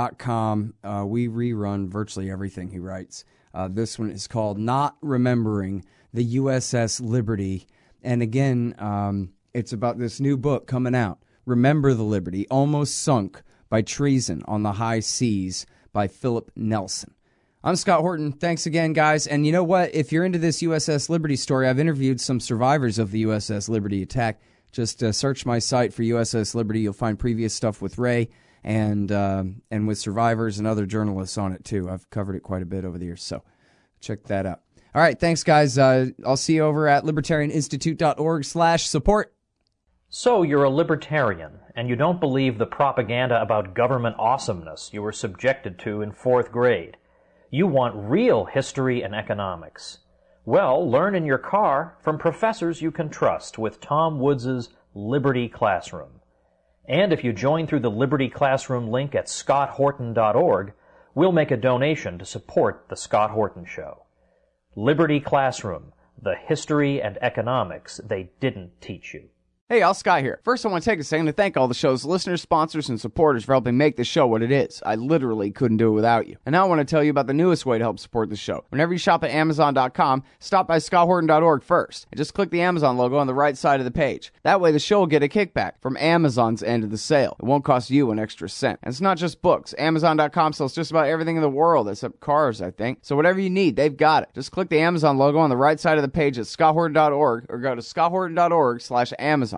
We rerun virtually everything he writes. This one is called Not Remembering the USS Liberty. And again, it's about this new book coming out, Remember the Liberty, Almost Sunk by Treason on the High Seas by Philip Nelson. I'm Scott Horton. Thanks again, guys. And you know what? If you're into this USS Liberty story, I've interviewed some survivors of the USS Liberty attack. Just search my site for USS Liberty. You'll find previous stuff with Ray and with survivors and other journalists on it, too. I've covered it quite a bit over the years, so check that out. All right, thanks, guys. I'll see you over at libertarianinstitute.org/support. So you're a libertarian, and you don't believe the propaganda about government awesomeness you were subjected to in 4th grade. You want real history and economics. Well, learn in your car from professors you can trust with Tom Woods' Liberty Classroom. And if you join through the Liberty Classroom link at scotthorton.org, we'll make a donation to support The Scott Horton Show. Liberty Classroom, the history and economics they didn't teach you. Hey, y'all, Scott here. First, I want to take a second to thank all the show's listeners, sponsors, and supporters for helping make this show what it is. I literally couldn't do it without you. And now I want to tell you about the newest way to help support the show. Whenever you shop at Amazon.com, stop by scotthorton.org first, and just click the Amazon logo on the right side of the page. That way, the show will get a kickback from Amazon's end of the sale. It won't cost you an extra cent. And it's not just books. Amazon.com sells just about everything in the world, except cars, I think. So whatever you need, they've got it. Just click the Amazon logo on the right side of the page at scotthorton.org, or go to scotthorton.org/Amazon.